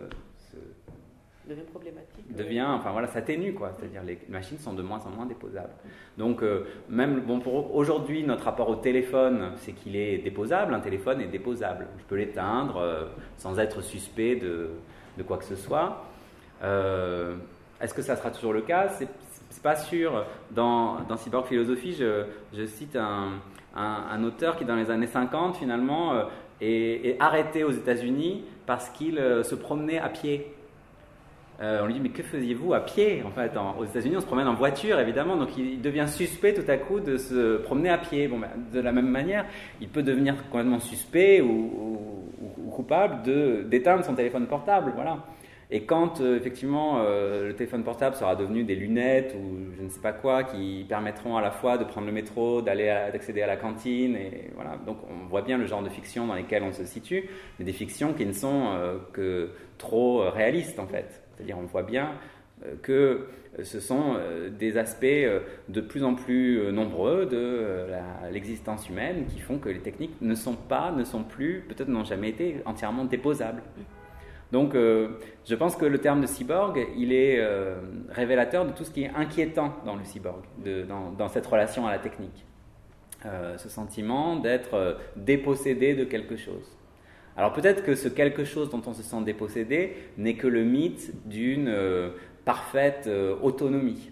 se, devient problématique. Devient, enfin voilà, s'atténue, quoi. C'est-à-dire les machines sont de moins en moins déposables. Donc, euh, même, bon, pour aujourd'hui, notre rapport au téléphone, c'est qu'il est déposable. Un téléphone est déposable. Je peux l'éteindre euh, sans être suspect de, de quoi que ce soit. Euh, Est-ce que ça sera toujours le cas ? C'est, c'est pas sûr. Dans, dans Cyborg Philosophie, je, je cite un, un, un auteur qui, dans les années cinquante, finalement, euh, est, est arrêté aux États-Unis parce qu'il euh, se promenait à pied. Euh, on lui dit, mais que faisiez-vous à pied ? En fait, en, aux États-Unis, on se promène en voiture, évidemment, donc il, il devient suspect tout à coup de se promener à pied. Bon, ben, de la même manière, il peut devenir complètement suspect ou, ou, ou coupable de, d'éteindre son téléphone portable. Voilà. Et quand euh, effectivement euh, le téléphone portable sera devenu des lunettes ou je ne sais pas quoi qui permettront à la fois de prendre le métro, d'aller à, d'accéder à la cantine, et voilà. Donc on voit bien le genre de fiction dans lesquelles on se situe, mais des fictions qui ne sont euh, que trop euh, réalistes en fait. C'est-à-dire on voit bien euh, que ce sont euh, des aspects euh, de plus en plus euh, nombreux de euh, la, l'existence humaine qui font que les techniques ne sont pas, ne sont plus, peut-être n'ont jamais été entièrement déposables. Donc, euh, je pense que le terme de cyborg, il est euh, révélateur de tout ce qui est inquiétant dans le cyborg, de, dans, dans cette relation à la technique. Euh, ce sentiment d'être euh, dépossédé de quelque chose. Alors peut-être que ce quelque chose dont on se sent dépossédé n'est que le mythe d'une euh, parfaite euh, autonomie.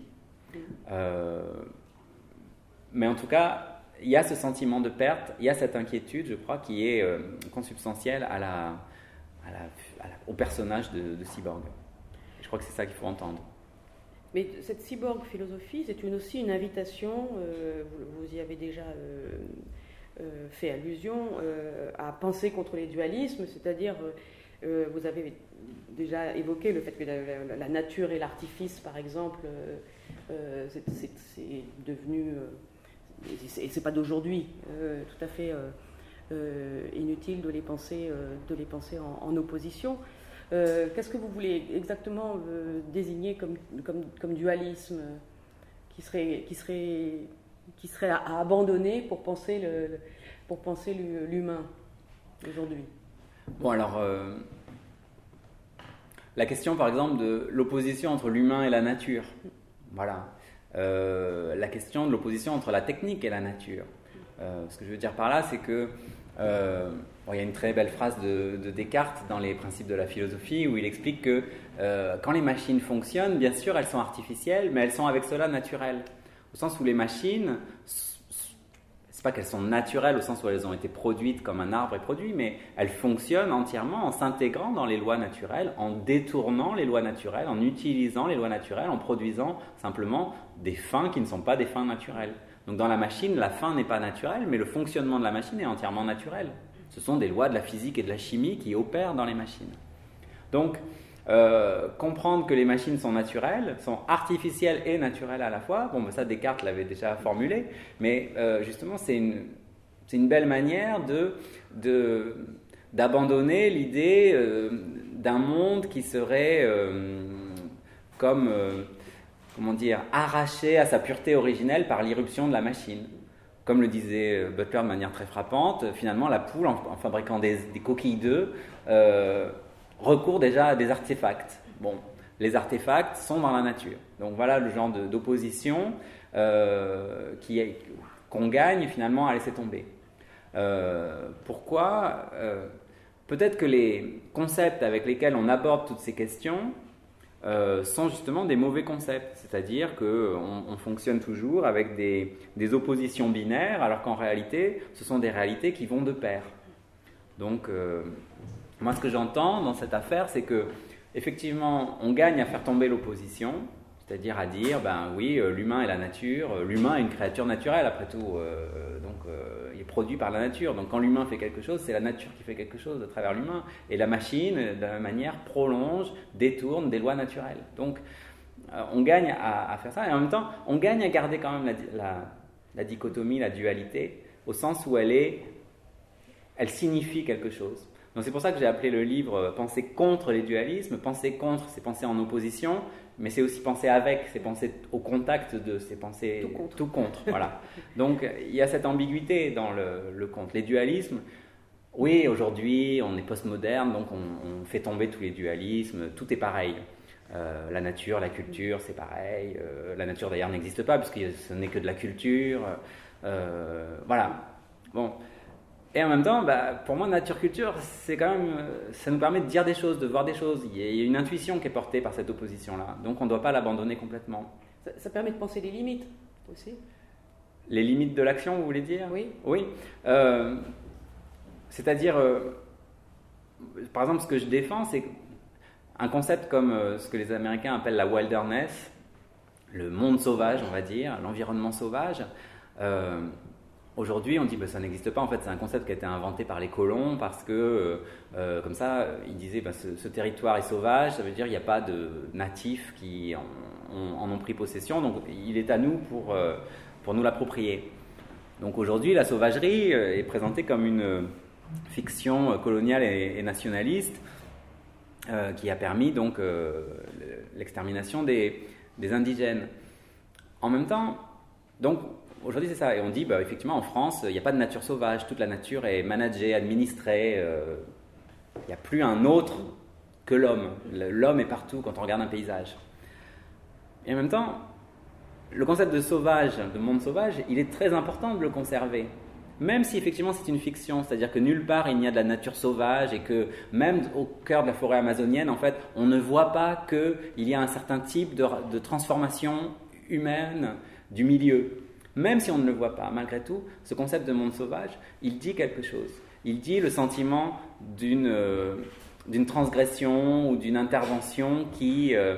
Euh, mais en tout cas, il y a ce sentiment de perte, il y a cette inquiétude, je crois, qui est euh, consubstantielle à la... À la, à la, au personnage de, de cyborg. Je crois que c'est ça qu'il faut entendre. Mais cette cyborg philosophie, c'est une, aussi une invitation, euh, vous, vous y avez déjà euh, euh, fait allusion, euh, à penser contre les dualismes, c'est-à-dire, euh, vous avez déjà évoqué le fait que la, la, la nature et l'artifice, par exemple, euh, euh, c'est, c'est, c'est devenu, euh, et c'est pas d'aujourd'hui, euh, tout à fait... Euh, Euh, inutile de les penser, euh, de les penser en, en opposition. Euh, qu'est-ce que vous voulez exactement euh, désigner comme, comme, comme dualisme euh, qui serait, qui serait, qui serait à, à abandonner pour penser, le, pour penser l'humain aujourd'hui ? Bon, alors, euh, la question par exemple de l'opposition entre l'humain et la nature. Voilà. Euh, la question de l'opposition entre la technique et la nature. Euh, ce que je veux dire par là, c'est que euh, bon, il y a une très belle phrase de, de Descartes dans les principes de la philosophie où il explique que euh, quand les machines fonctionnent, bien sûr, elles sont artificielles, mais elles sont avec cela naturelles. Au sens où les machines c'est pas qu'elles sont naturelles au sens où elles ont été produites comme un arbre est produit, mais elles fonctionnent entièrement en s'intégrant dans les lois naturelles, en détournant les lois naturelles, en utilisant les lois naturelles, en produisant simplement des fins qui ne sont pas des fins naturelles. Donc dans la machine, la fin n'est pas naturelle, mais le fonctionnement de la machine est entièrement naturel. Ce sont des lois de la physique et de la chimie qui opèrent dans les machines. Donc, euh, comprendre que les machines sont naturelles, sont artificielles et naturelles à la fois, bon, ben ça Descartes l'avait déjà formulé, mais euh, justement c'est une, c'est une belle manière de, de, d'abandonner l'idée euh, d'un monde qui serait euh, comme, euh, comment dire, arraché à sa pureté originelle par l'irruption de la machine. Comme le disait Butler de manière très frappante, finalement la poule, en, en fabriquant des, des coquilles d'œufs, euh, recourt déjà à des artefacts. Bon, les artefacts sont dans la nature. Donc voilà le genre de, d'opposition euh, qui est, qu'on gagne finalement à laisser tomber. Euh, pourquoi euh, Peut-être que les concepts avec lesquels on aborde toutes ces questions euh, sont justement des mauvais concepts. C'est-à-dire qu'on on fonctionne toujours avec des, des oppositions binaires, alors qu'en réalité, ce sont des réalités qui vont de pair. Donc... Euh, Moi, ce que j'entends dans cette affaire, c'est que effectivement, on gagne à faire tomber l'opposition, c'est-à-dire à dire, ben oui, l'humain est la nature, l'humain est une créature naturelle, après tout, euh, donc euh, il est produit par la nature. Donc quand l'humain fait quelque chose, c'est la nature qui fait quelque chose à travers l'humain, et la machine, de la même manière, prolonge, détourne des lois naturelles. Donc, euh, on gagne à, à faire ça, et en même temps, on gagne à garder quand même la, la, la dichotomie, la dualité, au sens où elle est, elle signifie quelque chose. Donc c'est pour ça que j'ai appelé le livre « Penser contre les dualismes ». Penser contre, c'est penser en opposition, mais c'est aussi penser avec, c'est penser au contact de, c'est penser tout contre. Tout contre voilà. Donc il y a cette ambiguïté dans le, le contre. Les dualismes, oui, aujourd'hui, on est postmoderne, donc on, on fait tomber tous les dualismes, tout est pareil. Euh, la nature, la culture, c'est pareil. Euh, la nature d'ailleurs n'existe pas, parce que ce n'est que de la culture. Euh, voilà. Bon... Et en même temps, bah, pour moi, nature-culture, c'est quand même, ça nous permet de dire des choses, de voir des choses. Il y a une intuition qui est portée par cette opposition-là. Donc, on ne doit pas l'abandonner complètement. Ça, ça permet de penser les limites aussi. Les limites de l'action, vous voulez dire ? Oui. Oui. Euh, c'est-à-dire, euh, par exemple, ce que je défends, c'est un concept comme euh, ce que les Américains appellent la wilderness, le monde sauvage, on va dire, l'environnement sauvage. Euh, Aujourd'hui, on dit que bah, ça n'existe pas. En fait, c'est un concept qui a été inventé par les colons parce que, euh, comme ça, ils disaient bah, ce, ce territoire est sauvage, ça veut dire qu'il n'y a pas de natifs qui en, en, en ont pris possession, donc il est à nous pour, euh, pour nous l'approprier. Donc aujourd'hui, la sauvagerie est présentée comme une fiction coloniale et, et nationaliste euh, qui a permis donc euh, l'extermination des, des indigènes. En même temps, donc, aujourd'hui, c'est ça. Et on dit, bah, effectivement, en France, il n'y a pas de nature sauvage. Toute la nature est managée, administrée. Euh, il n'y a plus un autre que l'homme. L'homme est partout quand on regarde un paysage. Et en même temps, le concept de sauvage, de monde sauvage, il est très important de le conserver. Même si effectivement c'est une fiction, c'est-à-dire que nulle part il n'y a de la nature sauvage et que même au cœur de la forêt amazonienne, en fait, on ne voit pas qu'il y a un certain type de, de transformation humaine du milieu. Même si on ne le voit pas, malgré tout, ce concept de monde sauvage, il dit quelque chose. Il dit le sentiment d'une, euh, d'une transgression ou d'une intervention qui... Euh,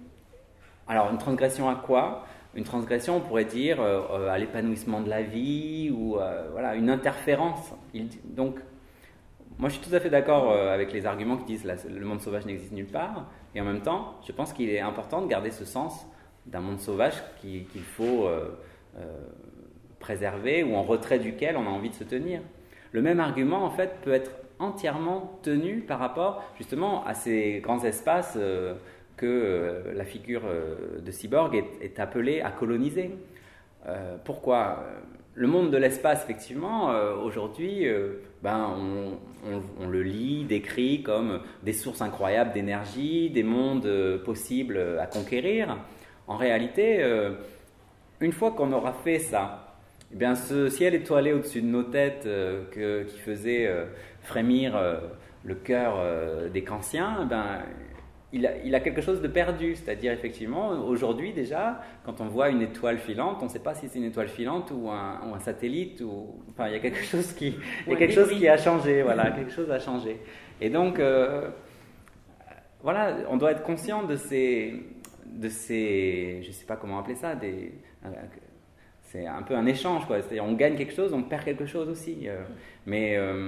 alors, une transgression à quoi ? Une transgression, on pourrait dire, euh, à l'épanouissement de la vie ou euh, voilà, une interférence. Il dit, donc, moi, je suis tout à fait d'accord euh, avec les arguments qui disent que le monde sauvage n'existe nulle part. Et en même temps, je pense qu'il est important de garder ce sens d'un monde sauvage qui, qu'il faut... Euh, Euh, préservé ou en retrait duquel on a envie de se tenir. Le même argument en fait peut être entièrement tenu par rapport justement à ces grands espaces euh, que euh, la figure euh, de cyborg est, est appelée à coloniser. Euh, pourquoi ? Le monde de l'espace, effectivement, euh, aujourd'hui, euh, ben, on, on, on le lit, décrit comme des sources incroyables d'énergie, des mondes euh, possibles à conquérir. En réalité, euh, une fois qu'on aura fait ça, eh bien, ce ciel étoilé au-dessus de nos têtes euh, que, qui faisait euh, frémir euh, le cœur euh, des Kantiens, eh bien, il, a, il a quelque chose de perdu, c'est-à-dire effectivement, aujourd'hui déjà, quand on voit une étoile filante, on ne sait pas si c'est une étoile filante ou un, ou un satellite, ou, enfin il y a quelque chose qui, il y a quelque chose qui a changé, voilà, quelque chose a changé. Et donc, euh, voilà, on doit être conscient de ces, de ces, je ne sais pas comment appeler ça, des, c'est un peu un échange, quoi. C'est-à-dire on gagne quelque chose, on perd quelque chose aussi. Euh, mais euh,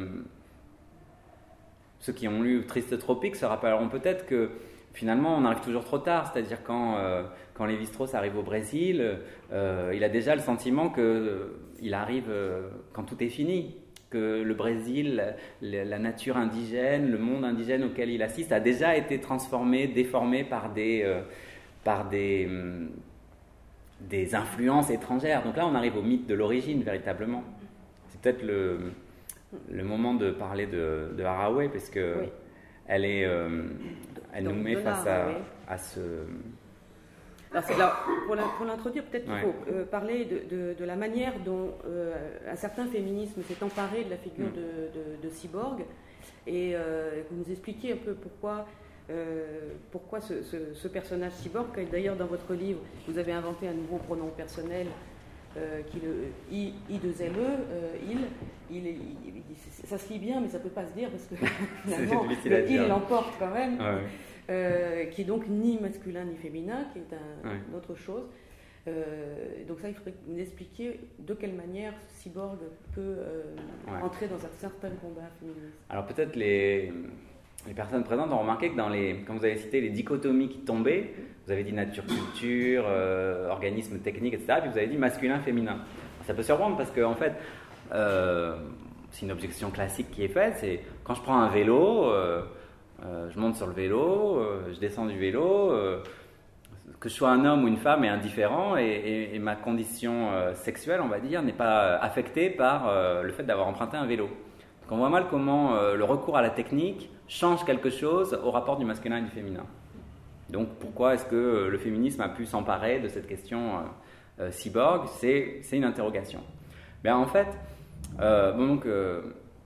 ceux qui ont lu Triste Tropique se rappelleront peut-être que finalement on arrive toujours trop tard. C'est-à-dire quand, euh, quand Lévi-Strauss arrive au Brésil, euh, il a déjà le sentiment qu'il euh, arrive euh, quand tout est fini. Que le Brésil, la, la nature indigène, le monde indigène auquel il assiste a déjà été transformé, déformé par des... Euh, par des hum, des influences étrangères. Donc là, on arrive au mythe de l'origine, véritablement. C'est peut-être le, le moment de parler de, de Haraway, parce que oui. elle, est, euh, elle nous met face à, à ce... Alors, c'est là, pour, la, pour l'introduire, peut-être ouais. qu'il faut euh, parler de, de, de la manière dont euh, un certain féminisme s'est emparé de la figure mm. de, de, de Cyborg, et euh, vous nous expliquiez un peu pourquoi... Euh, pourquoi ce, ce, ce personnage cyborg, d'ailleurs dans votre livre vous avez inventé un nouveau pronom personnel euh, qui est le I, I deux L E, euh, il, il, il, il, ça se lit bien mais ça ne peut pas se dire parce que finalement le il l'emporte quand même, ouais. euh, qui est donc ni masculin ni féminin, qui est un, ouais. une autre chose. Euh, donc ça il faudrait nous expliquer de quelle manière Cyborg peut euh, ouais. entrer dans un certain combat féministe. Alors peut-être les... Les personnes présentes ont remarqué que dans les, quand vous avez cité les dichotomies qui tombaient, vous avez dit nature-culture, euh, organisme technique, et cetera, puis vous avez dit masculin-féminin. Ça peut surprendre parce que, en fait, euh, c'est une objection classique qui est faite, c'est quand je prends un vélo, euh, euh, je monte sur le vélo, euh, je descends du vélo, euh, que je sois un homme ou une femme est indifférent et, et, et ma condition euh, sexuelle, on va dire, n'est pas affectée par euh, le fait d'avoir emprunté un vélo. Donc on voit mal comment euh, le recours à la technique change quelque chose au rapport du masculin et du féminin. Donc pourquoi est-ce que le féminisme a pu s'emparer de cette question euh, euh, cyborg? C'est, c'est une interrogation. Bien, en fait, euh, donc, euh,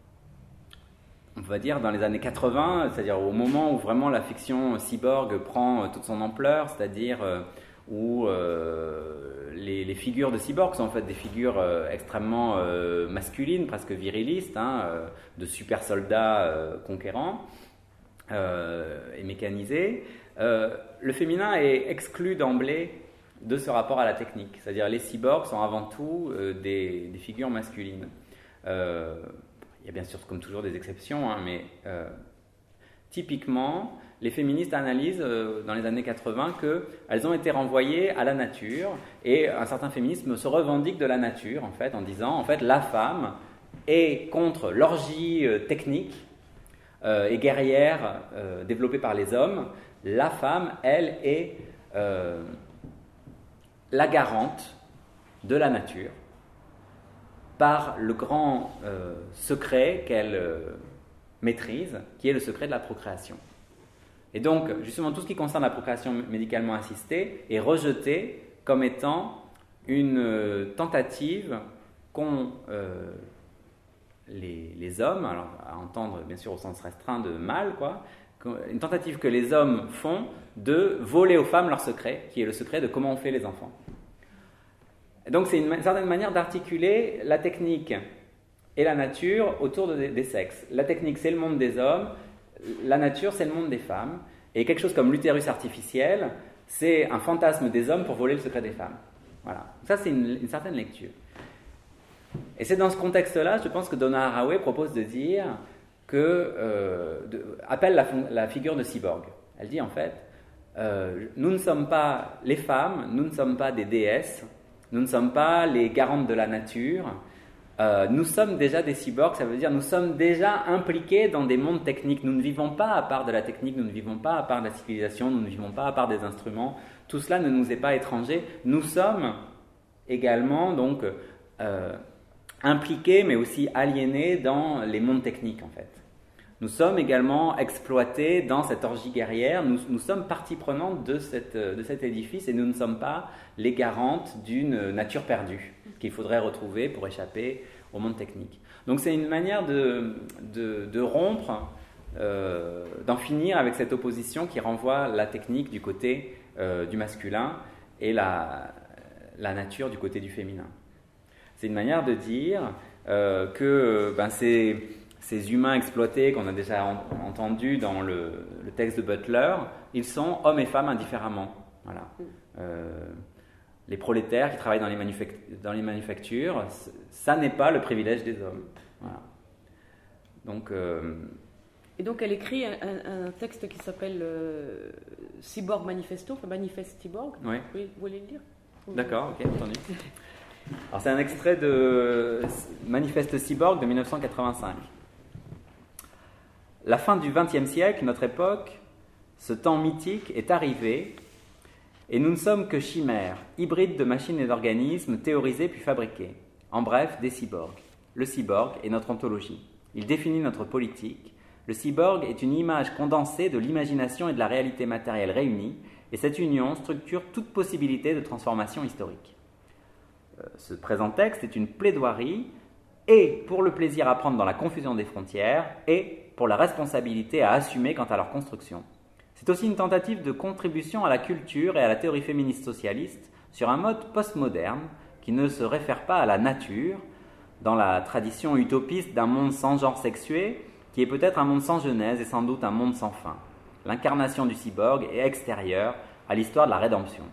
on va dire dans les années quatre-vingts, c'est-à-dire au moment où vraiment la fiction cyborg prend euh, toute son ampleur, c'est-à-dire euh, où euh, les, les figures de cyborg sont en fait des figures euh, extrêmement euh, masculines, presque virilistes, hein, euh, de super soldats euh, conquérants euh, et mécanisés. Euh, le féminin est exclu d'emblée de ce rapport à la technique, c'est-à-dire les cyborgs sont avant tout euh, des, des figures masculines. Euh, il y a bien sûr comme toujours des exceptions, hein, mais euh, typiquement, les féministes analysent euh, dans les années quatre-vingts qu'elles ont été renvoyées à la nature et un certain féminisme se revendique de la nature en fait, en disant en fait la femme est contre l'orgie euh, technique euh, et guerrière euh, développée par les hommes. La femme, elle, est euh, la garante de la nature par le grand euh, secret qu'elle euh, maîtrise, qui est le secret de la procréation. Et donc, justement, tout ce qui concerne la procréation médicalement assistée est rejeté comme étant une tentative qu'ont euh, les, les hommes, alors à entendre bien sûr au sens restreint de mal, quoi, une tentative que les hommes font de voler aux femmes leur secret, qui est le secret de comment on fait les enfants. Et donc, c'est une, une certaine manière d'articuler la technique et la nature autour de, des sexes. La technique, c'est le monde des hommes. La nature, c'est le monde des femmes. Et quelque chose comme l'utérus artificiel, c'est un fantasme des hommes pour voler le secret des femmes. Voilà. Ça, c'est une, une certaine lecture. Et c'est dans ce contexte-là, je pense que Donna Haraway propose de dire que... Euh, de, appelle la, la figure de cyborg. Elle dit en fait, euh, nous ne sommes pas les femmes, nous ne sommes pas des déesses, nous ne sommes pas les garantes de la nature, Euh, nous sommes déjà des cyborgs, ça veut dire nous sommes déjà impliqués dans des mondes techniques. Nous ne vivons pas à part de la technique, nous ne vivons pas à part de la civilisation, nous ne vivons pas à part des instruments. Tout cela ne nous est pas étranger. Nous sommes également donc euh, impliqués, mais aussi aliénés dans les mondes techniques en fait. Nous sommes également exploités dans cette orgie guerrière. Nous, nous sommes partie prenante de, cette, de cet édifice et nous ne sommes pas les garantes d'une nature perdue qu'il faudrait retrouver pour échapper au monde technique. Donc c'est une manière de, de, de rompre euh, d'en finir avec cette opposition qui renvoie la technique du côté euh, du masculin et la, la nature du côté du féminin. C'est une manière de dire euh, que ben, ces, ces humains exploités qu'on a déjà en, entendu dans le, le texte de Butler, ils sont hommes et femmes indifféremment. Voilà. Euh, les prolétaires qui travaillent dans les, manufact- dans les manufactures, ça n'est pas le privilège des hommes. Voilà. Donc, euh, Et donc elle écrit un, un, un texte qui s'appelle euh, Cyborg Manifesto, enfin Manifeste Cyborg. Oui. Vous voulez le lire? D'accord, ok, entendu. Alors c'est un extrait de Manifeste Cyborg de mille neuf cent quatre-vingt-cinq. La fin du vingtième siècle, notre époque, ce temps mythique est arrivé et nous ne sommes que chimères, hybrides de machines et d'organismes théorisés puis fabriqués. En bref, des cyborgs. Le cyborg est notre ontologie. Il définit notre politique. Le cyborg est une image condensée de l'imagination et de la réalité matérielle réunies, et cette union structure toute possibilité de transformation historique. Euh, ce présent texte est une plaidoirie et pour le plaisir à prendre dans la confusion des frontières et pour la responsabilité à assumer quant à leur construction. C'est aussi une tentative de contribution à la culture et à la théorie féministe socialiste sur un mode postmoderne qui ne se réfère pas à la nature, dans la tradition utopiste d'un monde sans genre sexué, qui est peut-être un monde sans genèse et sans doute un monde sans fin. L'incarnation du cyborg est extérieure à l'histoire de la rédemption.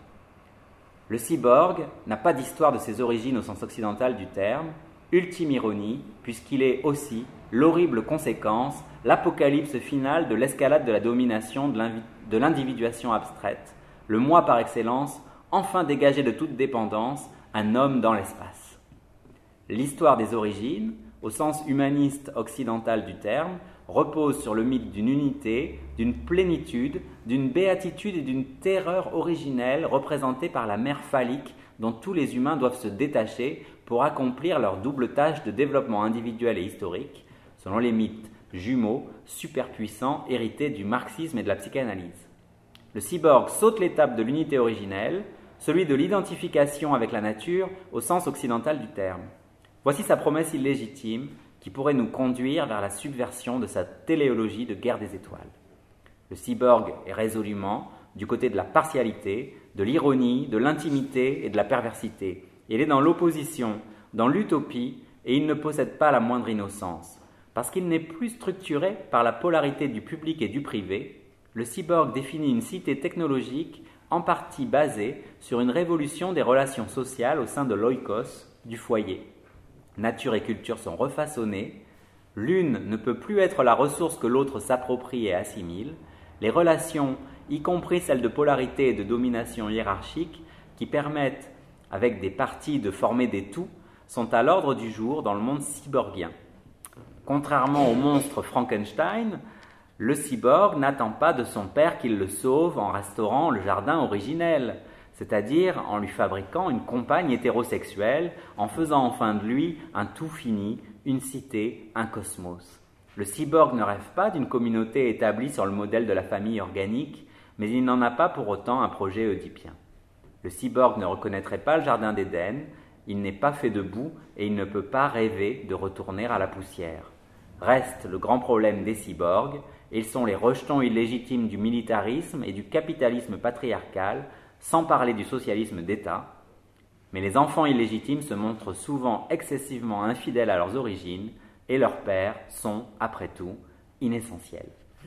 Le cyborg n'a pas d'histoire de ses origines au sens occidental du terme, ultime ironie, puisqu'il est aussi l'horrible conséquence, l'apocalypse finale de l'escalade de la domination de l'individuation abstraite, le moi par excellence, enfin dégagé de toute dépendance, un homme dans l'espace. L'histoire des origines, au sens humaniste occidental du terme, repose sur le mythe d'une unité, d'une plénitude, d'une béatitude et d'une terreur originelle représentée par la mère phallique dont tous les humains doivent se détacher pour accomplir leur double tâche de développement individuel et historique, selon les mythes jumeaux, superpuissants, hérités du marxisme et de la psychanalyse. Le cyborg saute l'étape de l'unité originelle, celui de l'identification avec la nature au sens occidental du terme. Voici sa promesse illégitime qui pourrait nous conduire vers la subversion de sa téléologie de guerre des étoiles. Le cyborg est résolument du côté de la partialité, de l'ironie, de l'intimité et de la perversité. Il est dans l'opposition, dans l'utopie, et il ne possède pas la moindre innocence. Parce qu'il n'est plus structuré par la polarité du public et du privé, le cyborg définit une cité technologique en partie basée sur une révolution des relations sociales au sein de l'oikos, du foyer. Nature et culture sont refaçonnées, l'une ne peut plus être la ressource que l'autre s'approprie et assimile, les relations, y compris celles de polarité et de domination hiérarchique, qui permettent, avec des parties, de former des tout, sont à l'ordre du jour dans le monde cyborgien. Contrairement au monstre Frankenstein, le cyborg n'attend pas de son père qu'il le sauve en restaurant le jardin originel, c'est-à-dire en lui fabriquant une compagne hétérosexuelle, en faisant enfin de lui un tout fini, une cité, un cosmos. Le cyborg ne rêve pas d'une communauté établie sur le modèle de la famille organique, mais il n'en a pas pour autant un projet oedipien. Le cyborg ne reconnaîtrait pas le jardin d'Éden, il n'est pas fait de boue et il ne peut pas rêver de retourner à la poussière. Reste le grand problème des cyborgs, ils sont les rejetons illégitimes du militarisme et du capitalisme patriarcal, sans parler du socialisme d'État, mais les enfants illégitimes se montrent souvent excessivement infidèles à leurs origines et leurs pères sont, après tout, inessentiels.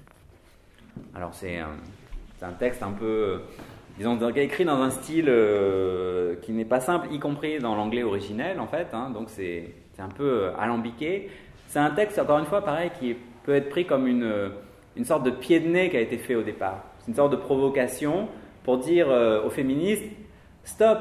Alors c'est un, c'est un texte un peu, disons, écrit dans un style euh, qui n'est pas simple, y compris dans l'anglais originel en fait, hein, donc c'est, c'est un peu alambiqué. C'est un texte, encore une fois, pareil, qui peut être pris comme une, une sorte de pied de nez qui a été fait au départ. C'est une sorte de provocation pour dire euh, aux féministes, stop,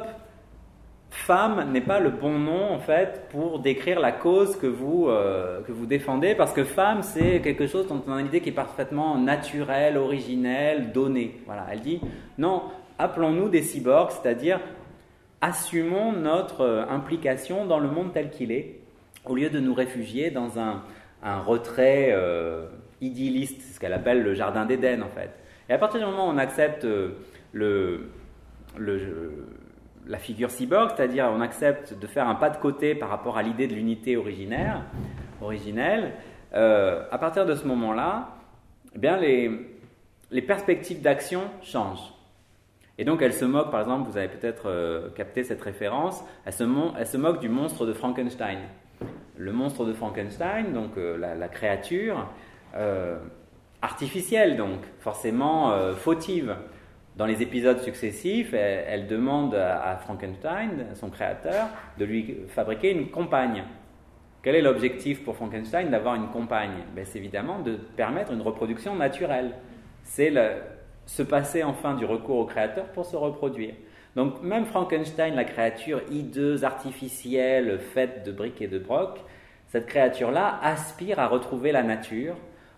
femme n'est pas le bon nom en fait pour décrire la cause que vous, euh, que vous défendez, parce que femme c'est quelque chose dont on a une idée qui est parfaitement naturelle, originelle, donnée. Voilà, elle dit, non, appelons-nous des cyborgs, c'est-à-dire assumons notre euh, implication dans le monde tel qu'il est, au lieu de nous réfugier dans un, un retrait euh, idylliste, c'est ce qu'elle appelle le jardin d'Éden en fait. Et à partir du moment où on accepte euh, le, le, la figure cyborg, c'est-à-dire on accepte de faire un pas de côté par rapport à l'idée de l'unité originaire, originelle, euh, à partir de ce moment-là, eh bien les, les perspectives d'action changent. Et donc elle se moque, par exemple, vous avez peut-être euh, capté cette référence, elle se, mo- elle se moque du monstre de Frankenstein. Le monstre de Frankenstein, donc euh, la, la créature euh, artificielle, donc forcément euh, fautive. Dans les épisodes successifs, elle, elle demande à, à Frankenstein, son créateur, de lui fabriquer une compagne. Quel est l'objectif pour Frankenstein d'avoir une compagne? Ben, c'est évidemment de permettre une reproduction naturelle. C'est le, se passer enfin du recours au créateur pour se reproduire. Donc même Frankenstein, la créature hideuse, artificielle, faite de briques et de broc, cette créature-là aspire à retrouver la nature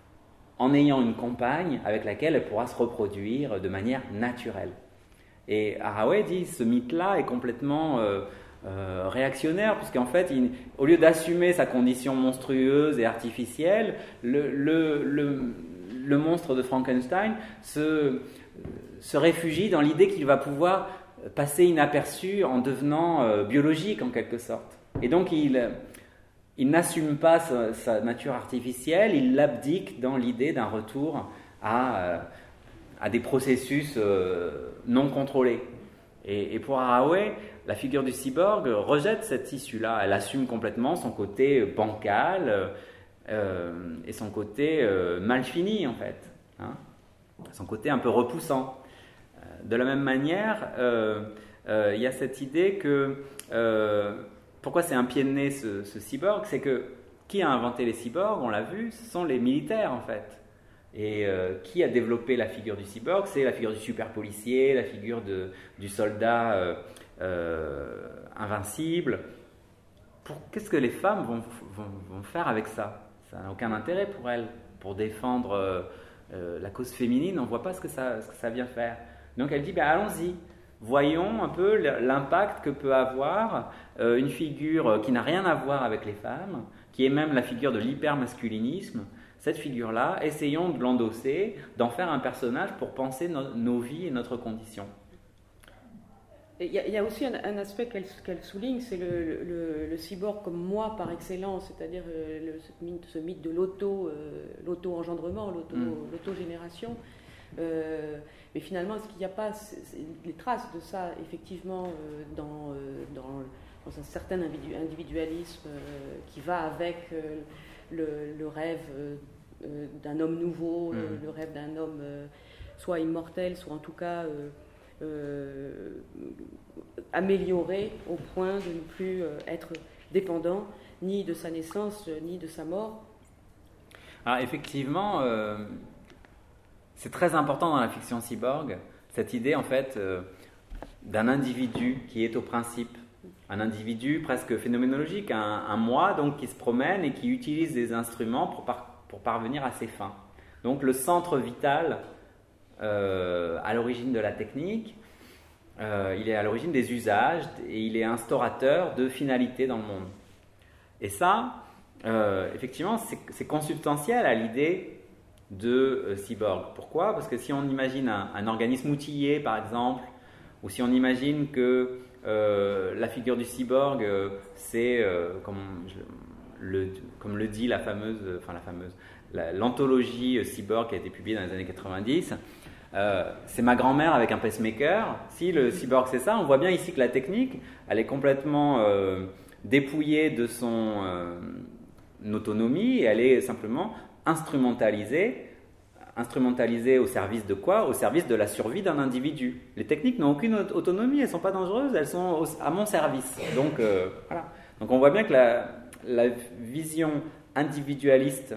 en ayant une compagne avec laquelle elle pourra se reproduire de manière naturelle. Et Haraway dit ce mythe-là est complètement euh, euh, réactionnaire, puisqu'en fait, il, au lieu d'assumer sa condition monstrueuse et artificielle, le, le, le, le monstre de Frankenstein se, se réfugie dans l'idée qu'il va pouvoir passer inaperçu en devenant euh, biologique en quelque sorte. Et donc il, il n'assume pas sa, sa nature artificielle, il l'abdique dans l'idée d'un retour à, euh, à des processus euh, non contrôlés. Et, et pour Haraway, la figure du cyborg rejette cette issue-là. Elle assume complètement son côté bancal euh, et son côté euh, mal fini en fait, hein, son côté un peu repoussant. De la même manière, euh, euh, il y a cette idée que, euh, pourquoi c'est un pied de nez ce, ce cyborg, c'est que qui a inventé les cyborgs, on l'a vu, ce sont les militaires en fait. Et euh, qui a développé la figure du cyborg, c'est la figure du super policier, la figure de, du soldat euh, euh, invincible. Pour, qu'est-ce que les femmes vont, vont, vont faire avec ça? Ça n'a aucun intérêt pour elles. Pour défendre euh, euh, la cause féminine, on ne voit pas ce que ça, ce que ça vient faire. Donc elle dit, ben allons-y, voyons un peu l'impact que peut avoir euh, une figure qui n'a rien à voir avec les femmes, qui est même la figure de l'hypermasculinisme. Cette figure-là, essayons de l'endosser, d'en faire un personnage pour penser no, nos vies et notre condition. Il y, y a aussi un, un aspect qu'elle qu'elle souligne, c'est le, le, le cyborg comme moi par excellence, c'est-à-dire euh, le, ce, mythe, ce mythe de l'auto, euh, l'auto-engendrement, l'auto, mm. l'autogénération. Euh, mais finalement, est-ce qu'il n'y a pas les traces de ça, effectivement, euh, dans, euh, dans, dans un certain individualisme euh, qui va avec euh, le, le rêve euh, d'un homme nouveau, mmh. le, le rêve d'un homme euh, soit immortel, soit en tout cas euh, euh, amélioré au point de ne plus euh, être dépendant ni de sa naissance, ni de sa mort? Alors effectivement, euh, c'est très important dans la fiction cyborg, cette idée en fait euh, d'un individu qui est au principe un individu presque phénoménologique, un, un moi donc qui se promène et qui utilise des instruments pour, par, pour parvenir à ses fins. Donc le centre vital euh, à l'origine de la technique, euh, il est à l'origine des usages et il est instaurateur de finalités dans le monde. Et ça, euh, effectivement, c'est, c'est consubstantiel à l'idée de euh, cyborg. Pourquoi? Parce que si on imagine un, un organisme outillé, par exemple, ou si on imagine que euh, la figure du cyborg, euh, c'est, euh, comme, je, le, comme le dit la fameuse, enfin la fameuse, la, l'anthologie euh, cyborg qui a été publiée dans les années quatre-vingt-dix, euh, c'est ma grand-mère avec un pacemaker. Si le cyborg c'est ça, on voit bien ici que la technique, elle est complètement euh, dépouillée de son euh, autonomie et elle est simplement instrumentalisée. Instrumentalisées au service de quoi? Au service de la survie d'un individu. Les techniques n'ont aucune autonomie, elles ne sont pas dangereuses, elles sont au, à mon service. Donc, euh, voilà. Donc on voit bien que la, la vision individualiste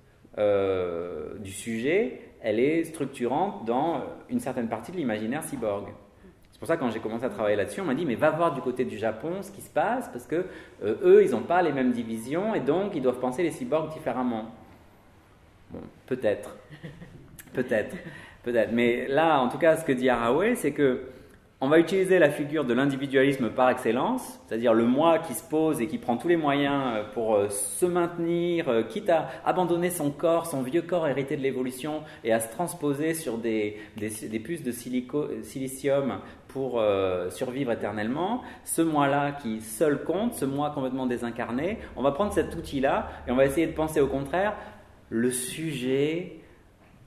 euh, du sujet, elle est structurante dans une certaine partie de l'imaginaire cyborg. C'est pour ça que quand j'ai commencé à travailler là-dessus, on m'a dit mais va voir du côté du Japon ce qui se passe, parce que euh, eux, ils n'ont pas les mêmes divisions et donc ils doivent penser les cyborgs différemment. Bon, peut-être, peut-être, peut-être. Mais là, en tout cas, ce que dit Haraway, c'est que on va utiliser la figure de l'individualisme par excellence, c'est-à-dire le moi qui se pose et qui prend tous les moyens pour se maintenir, quitte à abandonner son corps, son vieux corps hérité de l'évolution, et à se transposer sur des, des, des puces de silico, silicium pour euh, survivre éternellement. Ce moi-là qui seul compte, ce moi complètement désincarné, on va prendre cet outil-là et on va essayer de penser au contraire le sujet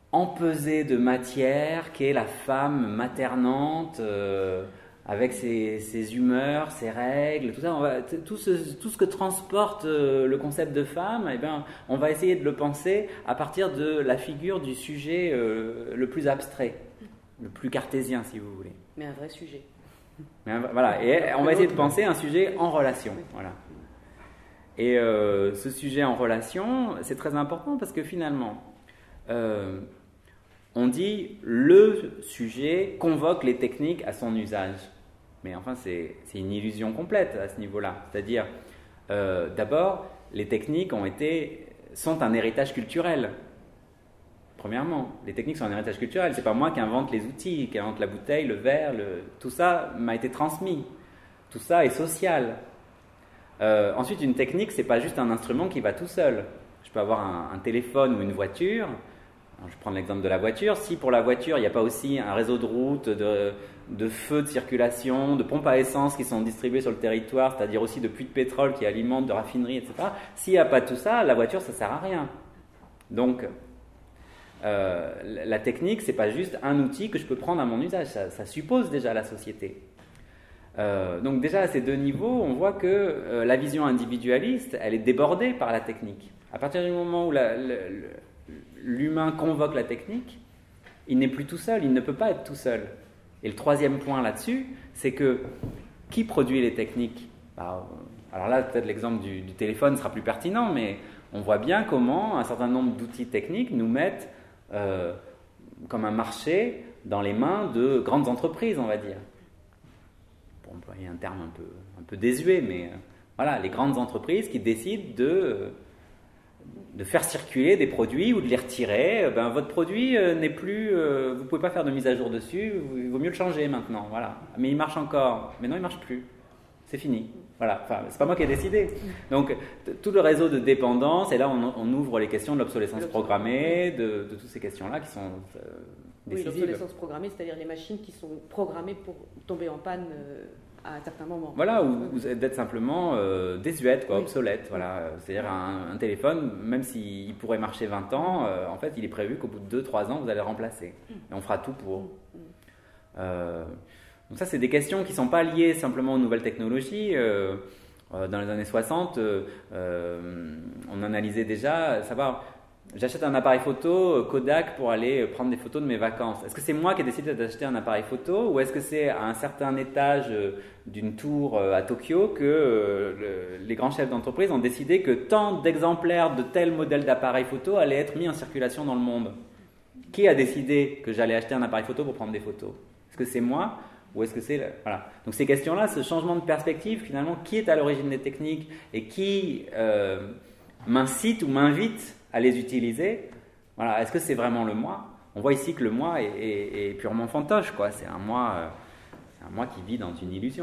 empesée de matière qu'est la femme maternante, euh, avec ses, ses humeurs, ses règles, tout ça, on va, tout, ce, tout ce que transporte euh, le concept de femme, eh bien, on va essayer de le penser à partir de la figure du sujet euh, le plus abstrait, le plus cartésien, si vous voulez. Mais un vrai sujet. Mais un, voilà, et on va essayer de penser un sujet en relation, voilà. Et euh, ce sujet en relation, c'est très important parce que finalement, euh, on dit le sujet convoque les techniques à son usage. Mais enfin, c'est, c'est une illusion complète à ce niveau-là. C'est-à-dire, euh, d'abord, les techniques ont été, sont un héritage culturel. Premièrement, les techniques sont un héritage culturel. C'est pas moi qui invente les outils, qui invente la bouteille, le verre, le... tout ça m'a été transmis. Tout ça est social. Euh, ensuite, une technique, c'est pas juste un instrument qui va tout seul. Je peux avoir un, un téléphone ou une voiture. Je prends l'exemple de la voiture. Si pour la voiture, il n'y a pas aussi un réseau de routes, de, de feux de circulation, de pompes à essence qui sont distribuées sur le territoire, c'est-à-dire aussi de puits de pétrole qui alimentent, de raffineries, et cetera. S'il n'y a pas tout ça, la voiture, ça ne sert à rien. Donc, euh, la technique, c'est pas juste un outil que je peux prendre à mon usage. Ça, ça suppose déjà la société. Euh, donc déjà à ces deux niveaux, on voit que euh, la vision individualiste, elle est débordée par la technique. À partir du moment où la, le, l'humain convoque la technique, il n'est plus tout seul, il ne peut pas être tout seul. Et le troisième point là-dessus, c'est que qui produit les techniques ? Alors, alors là, peut-être l'exemple du, du téléphone sera plus pertinent, mais on voit bien comment un certain nombre d'outils techniques nous mettent euh, comme un marché dans les mains de grandes entreprises, on va dire. Pour employer un terme un peu, un peu désuet, mais euh, voilà, les grandes entreprises qui décident de, euh, de faire circuler des produits ou de les retirer. Euh, ben, votre produit euh, n'est plus, euh, vous ne pouvez pas faire de mise à jour dessus, il vaut mieux le changer maintenant, voilà. Mais il marche encore, mais non, il ne marche plus, c'est fini. Voilà, enfin, c'est pas moi qui ai décidé. Donc, t- tout le réseau de dépendance, et là on, on ouvre les questions de l'obsolescence programmée, de, de toutes ces questions-là qui sont euh, décisives. Oui, l'obsolescence programmée, c'est-à-dire les machines qui sont programmées pour tomber en panne euh, à un certain moment. Voilà, ou, ou d'être simplement euh, désuète, quoi, oui. obsolète. Voilà. C'est-à-dire un, un téléphone, même s'il pourrait marcher vingt ans, euh, en fait, il est prévu qu'au bout de deux trois ans, vous allez le remplacer. Et on fera tout pour. Euh, donc ça, c'est des questions qui ne sont pas liées simplement aux nouvelles technologies. Euh, euh, dans les années soixante, euh, euh, on analysait déjà, savoir, j'achète un appareil photo Kodak pour aller prendre des photos de mes vacances. Est-ce que c'est moi qui ai décidé d'acheter un appareil photo ou est-ce que c'est à un certain étage d'une tour à Tokyo que euh, le, les grands chefs d'entreprise ont décidé que tant d'exemplaires de tel modèle d'appareil photo allaient être mis en circulation dans le monde ? Qui a décidé que j'allais acheter un appareil photo pour prendre des photos ? Est-ce que c'est moi ? Ou est-ce que c'est... Le... Voilà. Donc ces questions-là, ce changement de perspective, finalement, qui est à l'origine des techniques et qui euh, m'incite ou m'invite à les utiliser, voilà. Est-ce que c'est vraiment le moi ? On voit ici que le moi est, est, est purement fantoche, quoi. C'est un moi, euh, c'est un moi qui vit dans une illusion.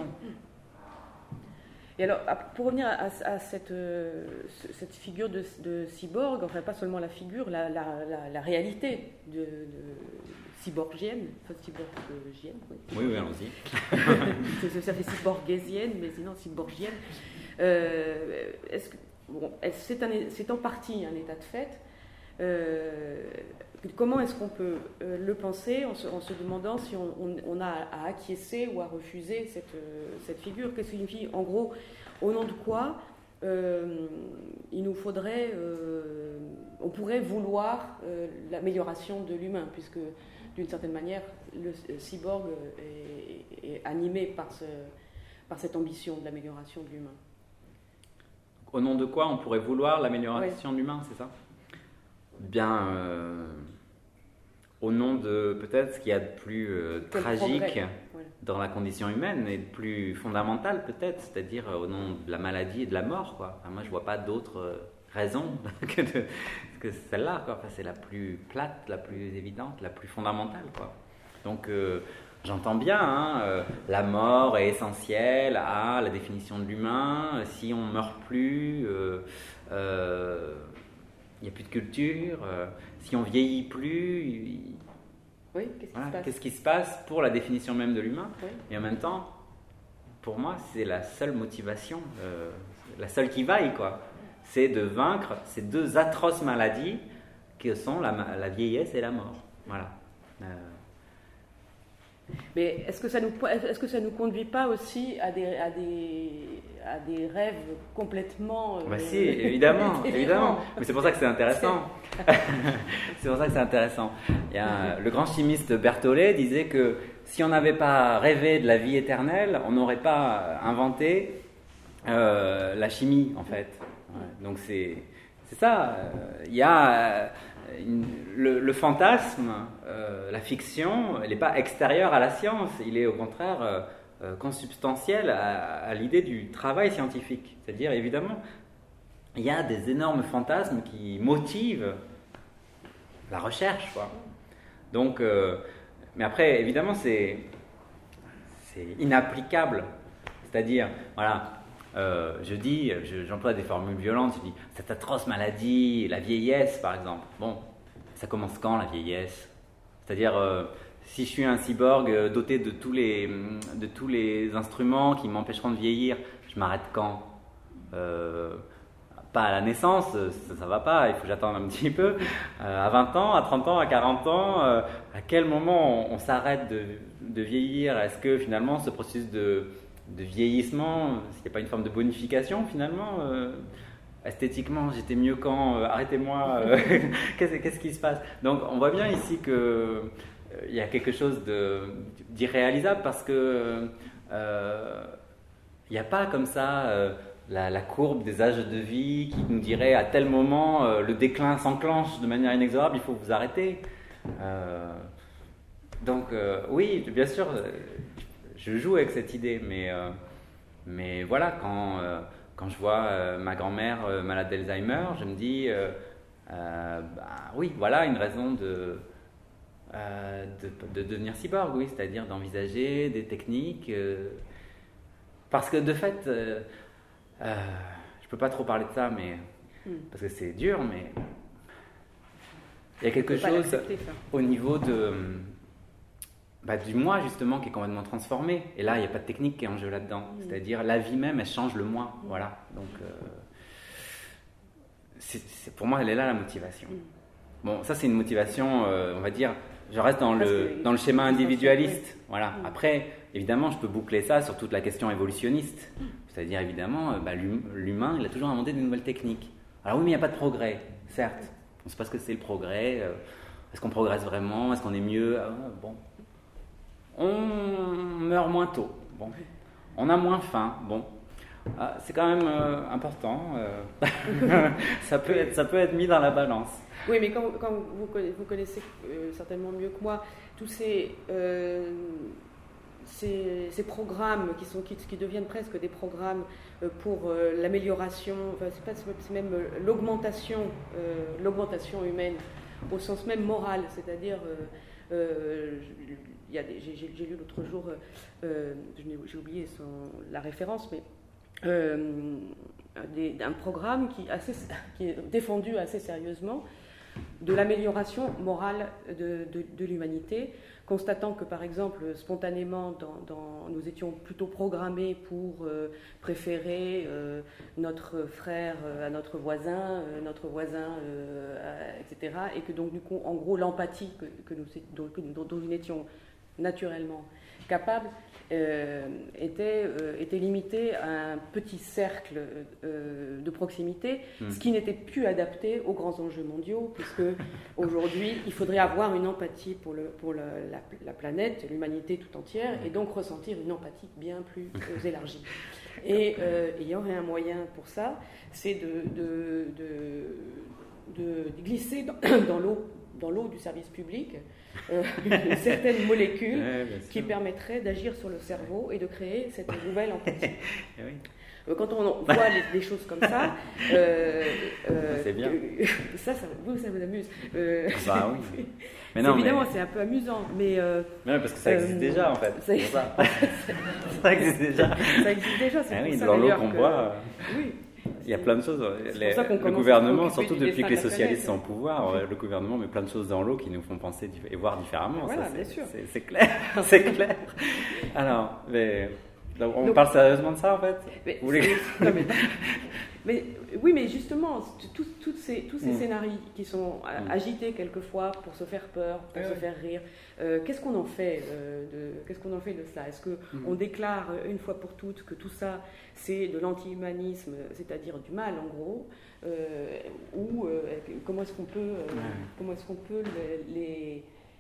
Et alors, pour revenir à, à cette, euh, cette figure de, de cyborg, enfin pas seulement la figure, la, la, la, la réalité de, de cyborgienne, enfin cyborgienne, oui. Oui, oui, allons-y. Ça fait cyborgésienne, mais sinon cyborgienne. Euh, est-ce que Bon, c'est, un, c'est en partie un état de fait. Euh, comment est-ce qu'on peut euh, le penser en se, en se demandant si on, on, on a à acquiescer ou à refuser cette, euh, cette figure ? Qu'est-ce que signifie, en gros, au nom de quoi euh, il nous faudrait, euh, on pourrait vouloir euh, l'amélioration de l'humain, puisque d'une certaine manière, le, le cyborg est, est animé par, ce, par cette ambition de l'amélioration de l'humain. Au nom de quoi on pourrait vouloir l'amélioration oui. de l'humain, c'est ça ? Bien, euh, au nom de peut-être ce qu'il y a de plus euh, tragique ouais. dans la condition humaine et de plus fondamental peut-être, c'est-à-dire euh, au nom de la maladie et de la mort, quoi. Enfin, moi, je ne vois pas d'autre euh, raison que, de, que celle-là, quoi. Enfin, c'est la plus plate, la plus évidente, la plus fondamentale, quoi. Donc, euh, j'entends bien, hein, euh, la mort est essentielle à la définition de l'humain. Si on ne meurt plus, il euh, euh, n'y a plus de culture. Euh, si on ne vieillit plus, il... oui, qu'est-ce, voilà, qui se passe qu'est-ce qui se passe pour la définition même de l'humain ? Oui. Et en même temps, pour moi, c'est la seule motivation, euh, la seule qui vaille, quoi. C'est de vaincre ces deux atroces maladies que sont la, la vieillesse et la mort. Voilà. Euh, Mais est-ce que ça nous est-ce que ça nous conduit pas aussi à des à des à des rêves complètement euh, bah si, évidemment, évidemment. Mais c'est pour ça que c'est intéressant. C'est pour ça que c'est intéressant. Il y a, le grand chimiste Berthollet disait que si on n'avait pas rêvé de la vie éternelle, on n'aurait pas inventé euh, la chimie en fait. Ouais, donc c'est c'est ça. Il y a Une, le, le fantasme, euh, la fiction, elle n'est pas extérieure à la science, il est au contraire euh, euh, consubstantiel à, à l'idée du travail scientifique. C'est-à-dire, évidemment, il y a des énormes fantasmes qui motivent la recherche, quoi. Donc, euh, mais après, évidemment, c'est, c'est inapplicable. C'est-à-dire, voilà. Euh, je dis, je, j'emploie des formules violentes, je dis cette atroce maladie, la vieillesse par exemple. Bon, ça commence quand la vieillesse? C'est-à-dire, euh, si je suis un cyborg euh, doté de tous, les, de tous les instruments qui m'empêcheront de vieillir, je m'arrête quand? euh, Pas à la naissance, ça, ça va pas, il faut que j'attende un petit peu. Euh, à vingt ans, à trente ans, à quarante ans, euh, à quel moment on, on s'arrête de, de vieillir? Est-ce que finalement ce processus de de vieillissement, s'il n'y a pas une forme de bonification finalement, euh, esthétiquement j'étais mieux quand, euh, arrêtez-moi, euh, qu'est-ce, qu'est-ce qui se passe? Donc on voit bien ici qu'il euh, y a quelque chose de, d'irréalisable parce que euh, il n'y a pas comme ça euh, la, la courbe des âges de vie qui nous dirait à tel moment euh, le déclin s'enclenche de manière inexorable, il faut vous arrêter. Euh, donc euh, oui, bien sûr, je joue avec cette idée, mais, euh, mais voilà, quand, euh, quand je vois euh, ma grand-mère euh, malade d'Alzheimer, je me dis, euh, euh, bah, oui, voilà une raison de, euh, de, de devenir cyborg, oui, c'est-à-dire d'envisager des techniques, euh, parce que de fait, euh, euh, je ne peux pas trop parler de ça, mais, mm. parce que c'est dur, mais il y a quelque chose au niveau de... Bah, du moi justement qui est complètement transformé, et là il n'y a pas de technique qui est en jeu là-dedans, mmh. c'est-à-dire la vie même elle change le moi, mmh. voilà, donc euh, c'est, c'est, pour moi elle est là la motivation. Mmh. Bon, ça c'est une motivation, euh, on va dire, je reste dans, le, dans le schéma individualiste, voilà. Mmh. Après évidemment je peux boucler ça sur toute la question évolutionniste, mmh. c'est-à-dire évidemment euh, bah, l'humain il a toujours inventé de nouvelles techniques. Alors oui, mais il n'y a pas de progrès, certes, on ne sait pas ce que c'est le progrès, euh, est-ce qu'on progresse vraiment, est-ce qu'on est mieux, ah, bon. On meurt moins tôt, bon. On a moins faim, bon. Ah, c'est quand même euh, important, euh, ça, peut être, ça peut être mis dans la balance. Oui, mais quand, quand vous, vous connaissez euh, certainement mieux que moi tous ces, euh, ces, ces programmes qui, sont, qui, qui deviennent presque des programmes euh, pour euh, l'amélioration, enfin, c'est, pas, c'est même euh, l'augmentation, euh, l'augmentation humaine au sens même moral, c'est-à-dire... Euh, euh, Il y a des, j'ai, j'ai lu l'autre jour, euh, j'ai oublié son, la référence, mais euh, des, un programme qui, assez, qui est défendu assez sérieusement de l'amélioration morale de, de, de l'humanité, constatant que par exemple spontanément dans, dans, nous étions plutôt programmés pour euh, préférer euh, notre frère euh, à notre voisin, euh, notre voisin, euh, à, et cetera. Et que donc du coup en gros l'empathie que, que nous, dont, dont, dont nous étions naturellement capables euh, était, euh, était limitée à un petit cercle euh, de proximité, mmh. ce qui n'était plus adapté aux grands enjeux mondiaux, puisque aujourd'hui il faudrait avoir une empathie pour, le, pour le, la, la planète, l'humanité tout entière, et donc ressentir une empathie bien plus euh, élargie. Et euh, il y aurait un moyen pour ça, c'est de, de, de, de glisser dans, dans l'eau dans l'eau du service public, euh, une certaine molécule ouais, qui permettrait d'agir sur le cerveau et de créer cette nouvelle empathie. Oui. Euh, quand on voit les, des choses comme ça, euh, euh, c'est bien. Euh, ça, ça, vous, ça vous amuse. Euh, bah oui. Mais non, évidemment, mais... c'est un peu amusant, mais... Euh, non, parce que ça existe euh, déjà, en fait. Ça, c'est ça. ça existe déjà. Ça existe déjà, c'est ah pour oui, ça dans l'eau d'ailleurs qu'on que... boit... Oui. Il y a plein de choses. Les, le gouvernement, surtout depuis que les socialistes sont au pouvoir, le gouvernement met plein de choses dans l'eau qui nous font penser et voir différemment. Voilà, ça, c'est, bien sûr. C'est, c'est clair, c'est clair. Alors, mais, on donc, parle sérieusement de ça en fait. Mais, Vous voulez... non, mais, Mais, oui, mais justement, tous, tous ces, tous ces Mm. scénarios qui sont Mm. agités quelquefois pour se faire peur, pour Oui, se oui. faire rire, euh, qu'est-ce qu'on en fait euh, de, qu'est-ce qu'on en fait de cela? Est-ce qu'on Mm. déclare une fois pour toutes que tout ça, c'est de l'anti-humanisme, c'est-à-dire du mal en gros, euh, ou euh, comment est-ce qu'on peut, euh, Ouais. comment est-ce qu'on peut les, les,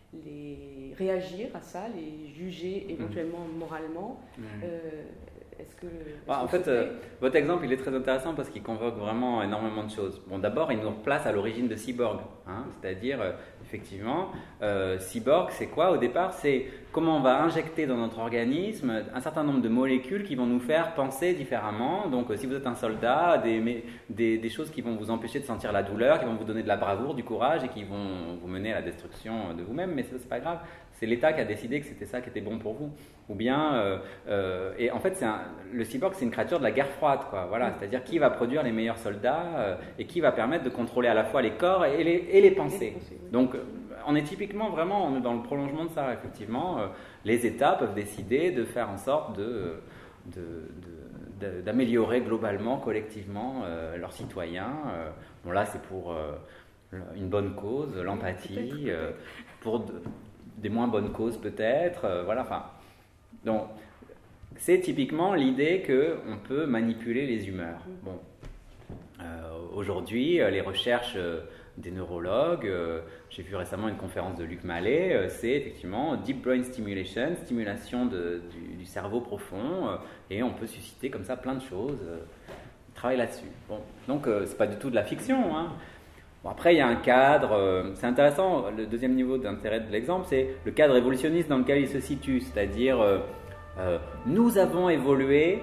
les réagir à ça, les juger éventuellement moralement? Ouais. euh, Est-ce que, est-ce Bah, en qu'on fait, se euh, fait votre exemple, il est très intéressant parce qu'il convoque vraiment énormément de choses. Bon, d'abord, il nous replace à l'origine de Cyborg, hein, c'est-à-dire, euh, effectivement, euh, Cyborg, c'est quoi au départ? C'est comment on va injecter dans notre organisme un certain nombre de molécules qui vont nous faire penser différemment. Donc, euh, si vous êtes un soldat, des, mais- des, des choses qui vont vous empêcher de sentir la douleur, qui vont vous donner de la bravoure, du courage et qui vont vous mener à la destruction de vous-même, mais ça, c'est pas grave. C'est l'État qui a décidé que c'était ça qui était bon pour vous. Ou bien, euh, euh, et en fait, c'est un, le cyborg, c'est une créature de la guerre froide, quoi. Voilà, c'est-à-dire qui va produire les meilleurs soldats euh, et qui va permettre de contrôler à la fois les corps et les, et les pensées. Donc, euh, on est typiquement vraiment on est dans le prolongement de ça, effectivement. Euh, les États peuvent décider de faire en sorte de, de, de, de, d'améliorer globalement, collectivement, euh, leurs citoyens. Euh, bon, là, c'est pour euh, une bonne cause, l'empathie, Peut-être, peut-être. euh, pour de, des moins bonnes causes peut-être, euh, voilà, enfin, donc c'est typiquement l'idée qu'on peut manipuler les humeurs. Bon, euh, aujourd'hui, euh, les recherches euh, des neurologues, euh, j'ai vu récemment une conférence de Luc Mallet, euh, c'est effectivement deep brain stimulation, stimulation de, du, du cerveau profond, euh, et on peut susciter comme ça plein de choses. Euh, il travaille là-dessus. Bon, donc euh, c'est pas du tout de la fiction, hein. Bon, après, il y a un cadre, euh, c'est intéressant, le deuxième niveau d'intérêt de l'exemple, c'est le cadre évolutionniste dans lequel il se situe, c'est-à-dire, euh, euh, nous avons évolué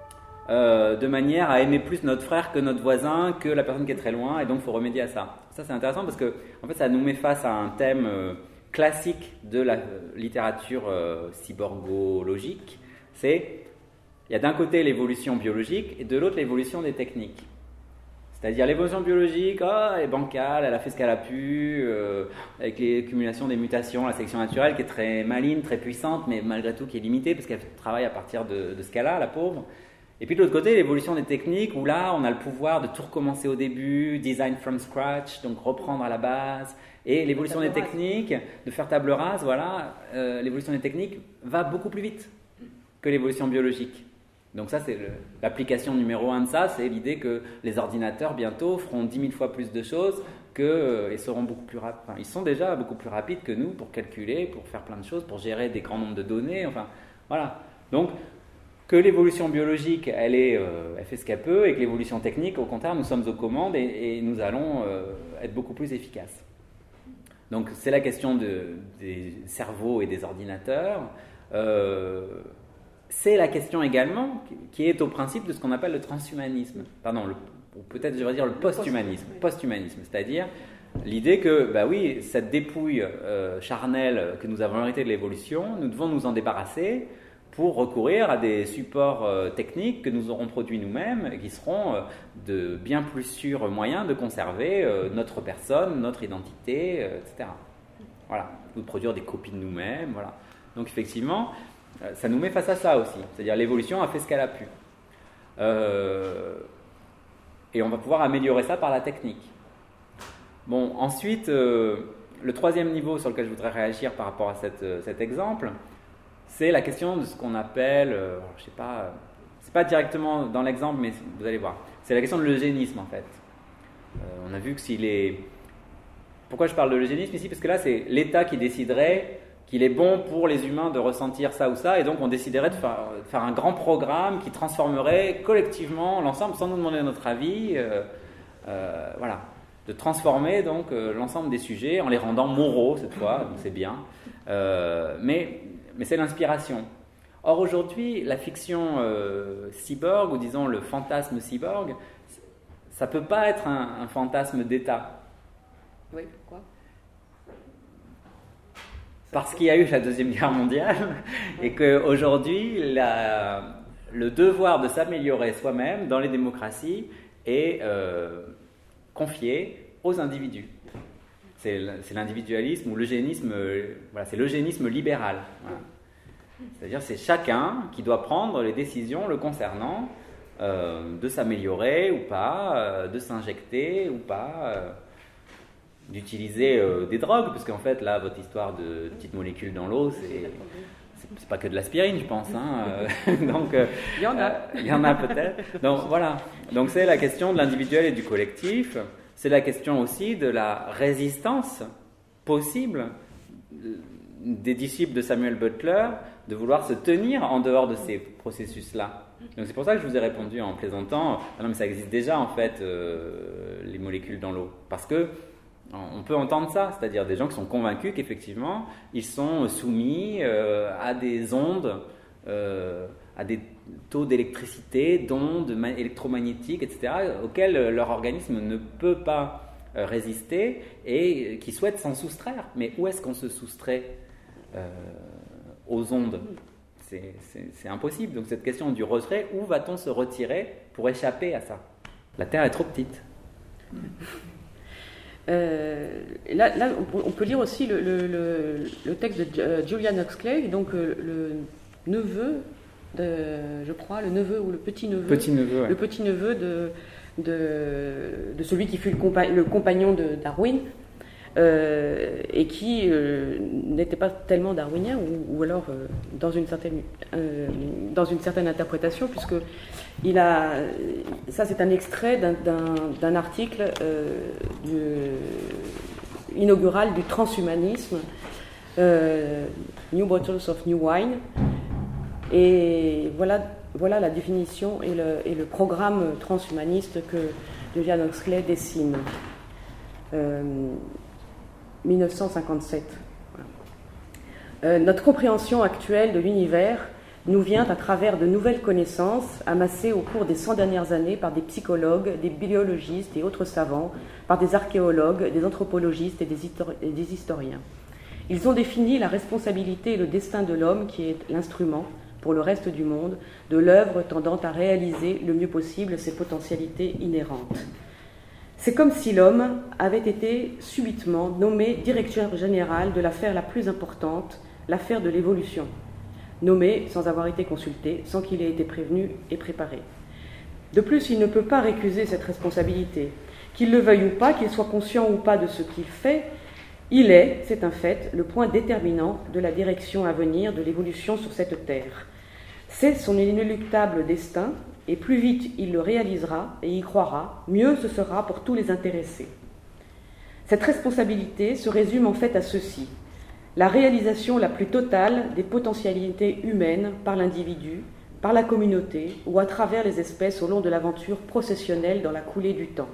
euh, de manière à aimer plus notre frère que notre voisin, que la personne qui est très loin, et donc il faut remédier à ça. Ça, c'est intéressant parce que, en fait, ça nous met face à un thème euh, classique de la euh, littérature euh, cyborgologique, c'est, il y a d'un côté l'évolution biologique, et de l'autre l'évolution des techniques. C'est-à-dire l'évolution biologique, oh, elle est bancale, elle a fait ce qu'elle a pu, euh, avec l'accumulation des mutations, la sélection naturelle qui est très maligne, très puissante, mais malgré tout qui est limitée, parce qu'elle travaille à partir de, de ce qu'elle a, la pauvre. Et puis de l'autre côté, l'évolution des techniques, où là, on a le pouvoir de tout recommencer au début, design from scratch, donc reprendre à la base. Et l'évolution des techniques, de faire table rase, voilà, euh, l'évolution des techniques va beaucoup plus vite que l'évolution biologique. Donc ça, c'est le, l'application numéro un de ça, c'est l'idée que les ordinateurs, bientôt, feront dix mille fois plus de choses que, euh, et seront beaucoup plus rapides. Enfin, ils sont déjà beaucoup plus rapides que nous pour calculer, pour faire plein de choses, pour gérer des grands nombres de données, enfin, voilà. Donc, que l'évolution biologique, elle, est, euh, elle fait ce qu'elle peut, et que l'évolution technique, au contraire, nous sommes aux commandes et, et nous allons euh, être beaucoup plus efficaces. Donc, c'est la question de, des cerveaux et des ordinateurs. Euh, C'est la question également qui est au principe de ce qu'on appelle le transhumanisme. Pardon, le, ou peut-être je vais dire le post-humanisme. Post-humanisme, c'est-à-dire l'idée que, bah oui, cette dépouille euh, charnelle que nous avons héritée de l'évolution, nous devons nous en débarrasser pour recourir à des supports euh, techniques que nous aurons produits nous-mêmes et qui seront euh, de bien plus sûrs moyens de conserver euh, notre personne, notre identité, euh, et cetera. Voilà, nous produire des copies de nous-mêmes, voilà. Donc effectivement, ça nous met face à ça aussi, c'est-à-dire l'évolution a fait ce qu'elle a pu. Euh, et on va pouvoir améliorer ça par la technique. Bon, ensuite, euh, le troisième niveau sur lequel je voudrais réagir par rapport à cette, euh, cet exemple, c'est la question de ce qu'on appelle, euh, je sais pas, euh, c'est pas directement dans l'exemple, mais vous allez voir, c'est la question de l'eugénisme en fait. Euh, on a vu que s'il est... Pourquoi je parle de l'eugénisme ici? Parce que là, c'est l'État qui déciderait qu'il est bon pour les humains de ressentir ça ou ça, et donc on déciderait de faire, de faire un grand programme qui transformerait collectivement l'ensemble, sans nous demander notre avis, euh, euh, voilà, de transformer donc euh, l'ensemble des sujets en les rendant moraux cette fois, donc c'est bien, euh, mais, mais c'est l'inspiration. Or aujourd'hui, la fiction euh, cyborg, ou disons le fantasme cyborg, ça peut pas être un, un fantasme d'État. Oui, pourquoi? Parce qu'il y a eu la Deuxième Guerre mondiale et qu'aujourd'hui, la, le devoir de s'améliorer soi-même dans les démocraties est euh, confié aux individus. C'est, c'est l'individualisme ou l'eugénisme, euh, voilà, c'est l'eugénisme libéral. Voilà. C'est-à-dire c'est chacun qui doit prendre les décisions le concernant euh, de s'améliorer ou pas, euh, de s'injecter ou pas, euh, d'utiliser euh, des drogues, parce qu'en fait, là, votre histoire de petites molécules dans l'eau, c'est... C'est pas que de l'aspirine, je pense. Hein. Donc, euh, il y en a. Euh, il y en a peut-être. Donc voilà. Donc c'est la question de l'individuel et du collectif. C'est la question aussi de la résistance possible des disciples de Samuel Butler de vouloir se tenir en dehors de ces processus-là. Donc c'est pour ça que je vous ai répondu en plaisantant. Ah non, mais ça existe déjà en fait, euh, les molécules dans l'eau, parce que on peut entendre ça, c'est-à-dire des gens qui sont convaincus qu'effectivement, ils sont soumis euh, à des ondes, euh, à des taux d'électricité, d'ondes électromagnétiques, et cetera, auxquels leur organisme ne peut pas euh, résister et qui souhaitent s'en soustraire. Mais où est-ce qu'on se soustrait euh, aux ondes ? c'est, c'est, c'est impossible. Donc cette question du retrait, où va-t-on se retirer pour échapper à ça ? La Terre est trop petite. Euh, là, là, on peut lire aussi le, le, le, le texte de Julian Huxley, donc le, le neveu, de, je crois, le neveu ou le petit-neveu, petit-neveu ouais. le petit-neveu de, de, de celui qui fut le, compa- le compagnon de Darwin, euh, et qui euh, n'était pas tellement darwinien, ou, ou alors euh, dans, une certaine, euh, dans une certaine interprétation, puisque il a, ça c'est un extrait d'un, d'un, d'un article euh, du, inaugural du transhumanisme, euh, New Bottles of New Wine, et voilà, voilà la définition et le, et le programme transhumaniste que Julian Huxley dessine. Euh, dix-neuf cent cinquante-sept. Voilà. Euh, notre compréhension actuelle de l'univers nous vient à travers de nouvelles connaissances amassées au cours des cent dernières années par des psychologues, des biologistes et autres savants, par des archéologues, des anthropologistes et des, histori- et des historiens. Ils ont défini la responsabilité et le destin de l'homme qui est l'instrument, pour le reste du monde, de l'œuvre tendant à réaliser le mieux possible ses potentialités inhérentes. C'est comme si l'homme avait été subitement nommé directeur général de l'affaire la plus importante, l'affaire de l'évolution. Nommé sans avoir été consulté, sans qu'il ait été prévenu et préparé. De plus, il ne peut pas récuser cette responsabilité. Qu'il le veuille ou pas, qu'il soit conscient ou pas de ce qu'il fait, il est, c'est un fait, le point déterminant de la direction à venir de l'évolution sur cette terre. C'est son inéluctable destin, et plus vite il le réalisera et y croira, mieux ce sera pour tous les intéressés. Cette responsabilité se résume en fait à ceci: la réalisation la plus totale des potentialités humaines par l'individu, par la communauté ou à travers les espèces au long de l'aventure processionnelle dans la coulée du temps.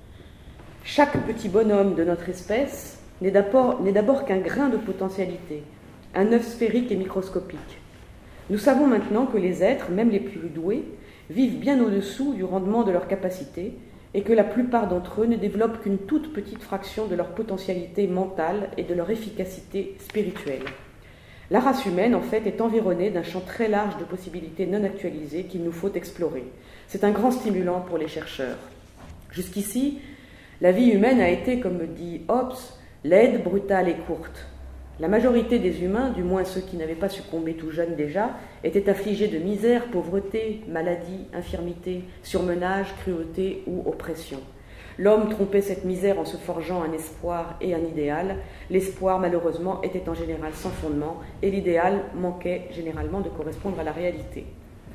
Chaque petit bonhomme de notre espèce n'est d'abord, n'est d'abord qu'un grain de potentialité, un œuf sphérique et microscopique. Nous savons maintenant que les êtres, même les plus doués, vivent bien au-dessous du rendement de leurs capacités et que la plupart d'entre eux ne développent qu'une toute petite fraction de leur potentialité mentale et de leur efficacité spirituelle. La race humaine, en fait, est environnée d'un champ très large de possibilités non actualisées qu'il nous faut explorer. C'est un grand stimulant pour les chercheurs. Jusqu'ici, la vie humaine a été, comme dit Hobbes, laide, brutale et courte. La majorité des humains, du moins ceux qui n'avaient pas succombé tout jeunes déjà, étaient affligés de misère, pauvreté, maladie, infirmité, surmenage, cruauté ou oppression. L'homme trompait cette misère en se forgeant un espoir et un idéal. L'espoir, malheureusement, était en général sans fondement et l'idéal manquait généralement de correspondre à la réalité.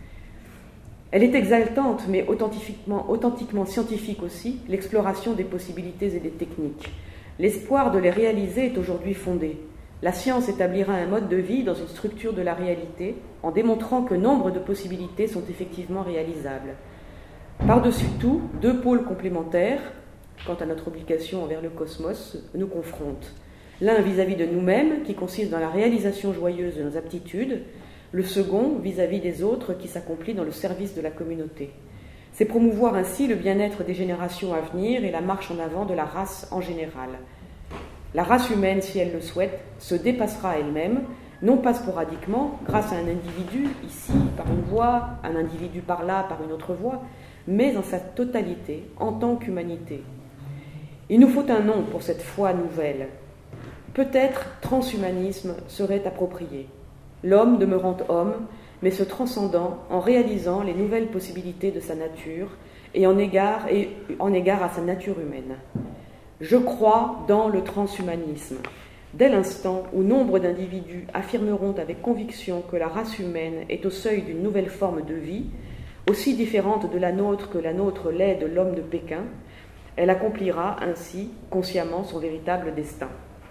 Elle est exaltante, mais authentiquement, authentiquement scientifique aussi, l'exploration des possibilités et des techniques. L'espoir de les réaliser est aujourd'hui fondé. La science établira un mode de vie dans une structure de la réalité en démontrant que nombre de possibilités sont effectivement réalisables. Par-dessus tout, deux pôles complémentaires, quant à notre obligation envers le cosmos, nous confrontent. L'un vis-à-vis de nous-mêmes, qui consiste dans la réalisation joyeuse de nos aptitudes, le second vis-à-vis des autres, qui s'accomplit dans le service de la communauté. C'est promouvoir ainsi le bien-être des générations à venir et la marche en avant de la race en général. La race humaine, si elle le souhaite, se dépassera elle-même, non pas sporadiquement, grâce à un individu, ici, par une voie, un individu par là, par une autre voie, mais en sa totalité, en tant qu'humanité. Il nous faut un nom pour cette foi nouvelle. Peut-être transhumanisme serait approprié. L'homme demeurant homme, mais se transcendant en réalisant les nouvelles possibilités de sa nature et en égard, et en égard à sa nature humaine. Je crois dans le transhumanisme. Dès l'instant où nombre d'individus affirmeront avec conviction que la race humaine est au seuil d'une nouvelle forme de vie, aussi différente de la nôtre que la nôtre l'est de l'homme de Pékin, elle accomplira ainsi consciemment son véritable destin.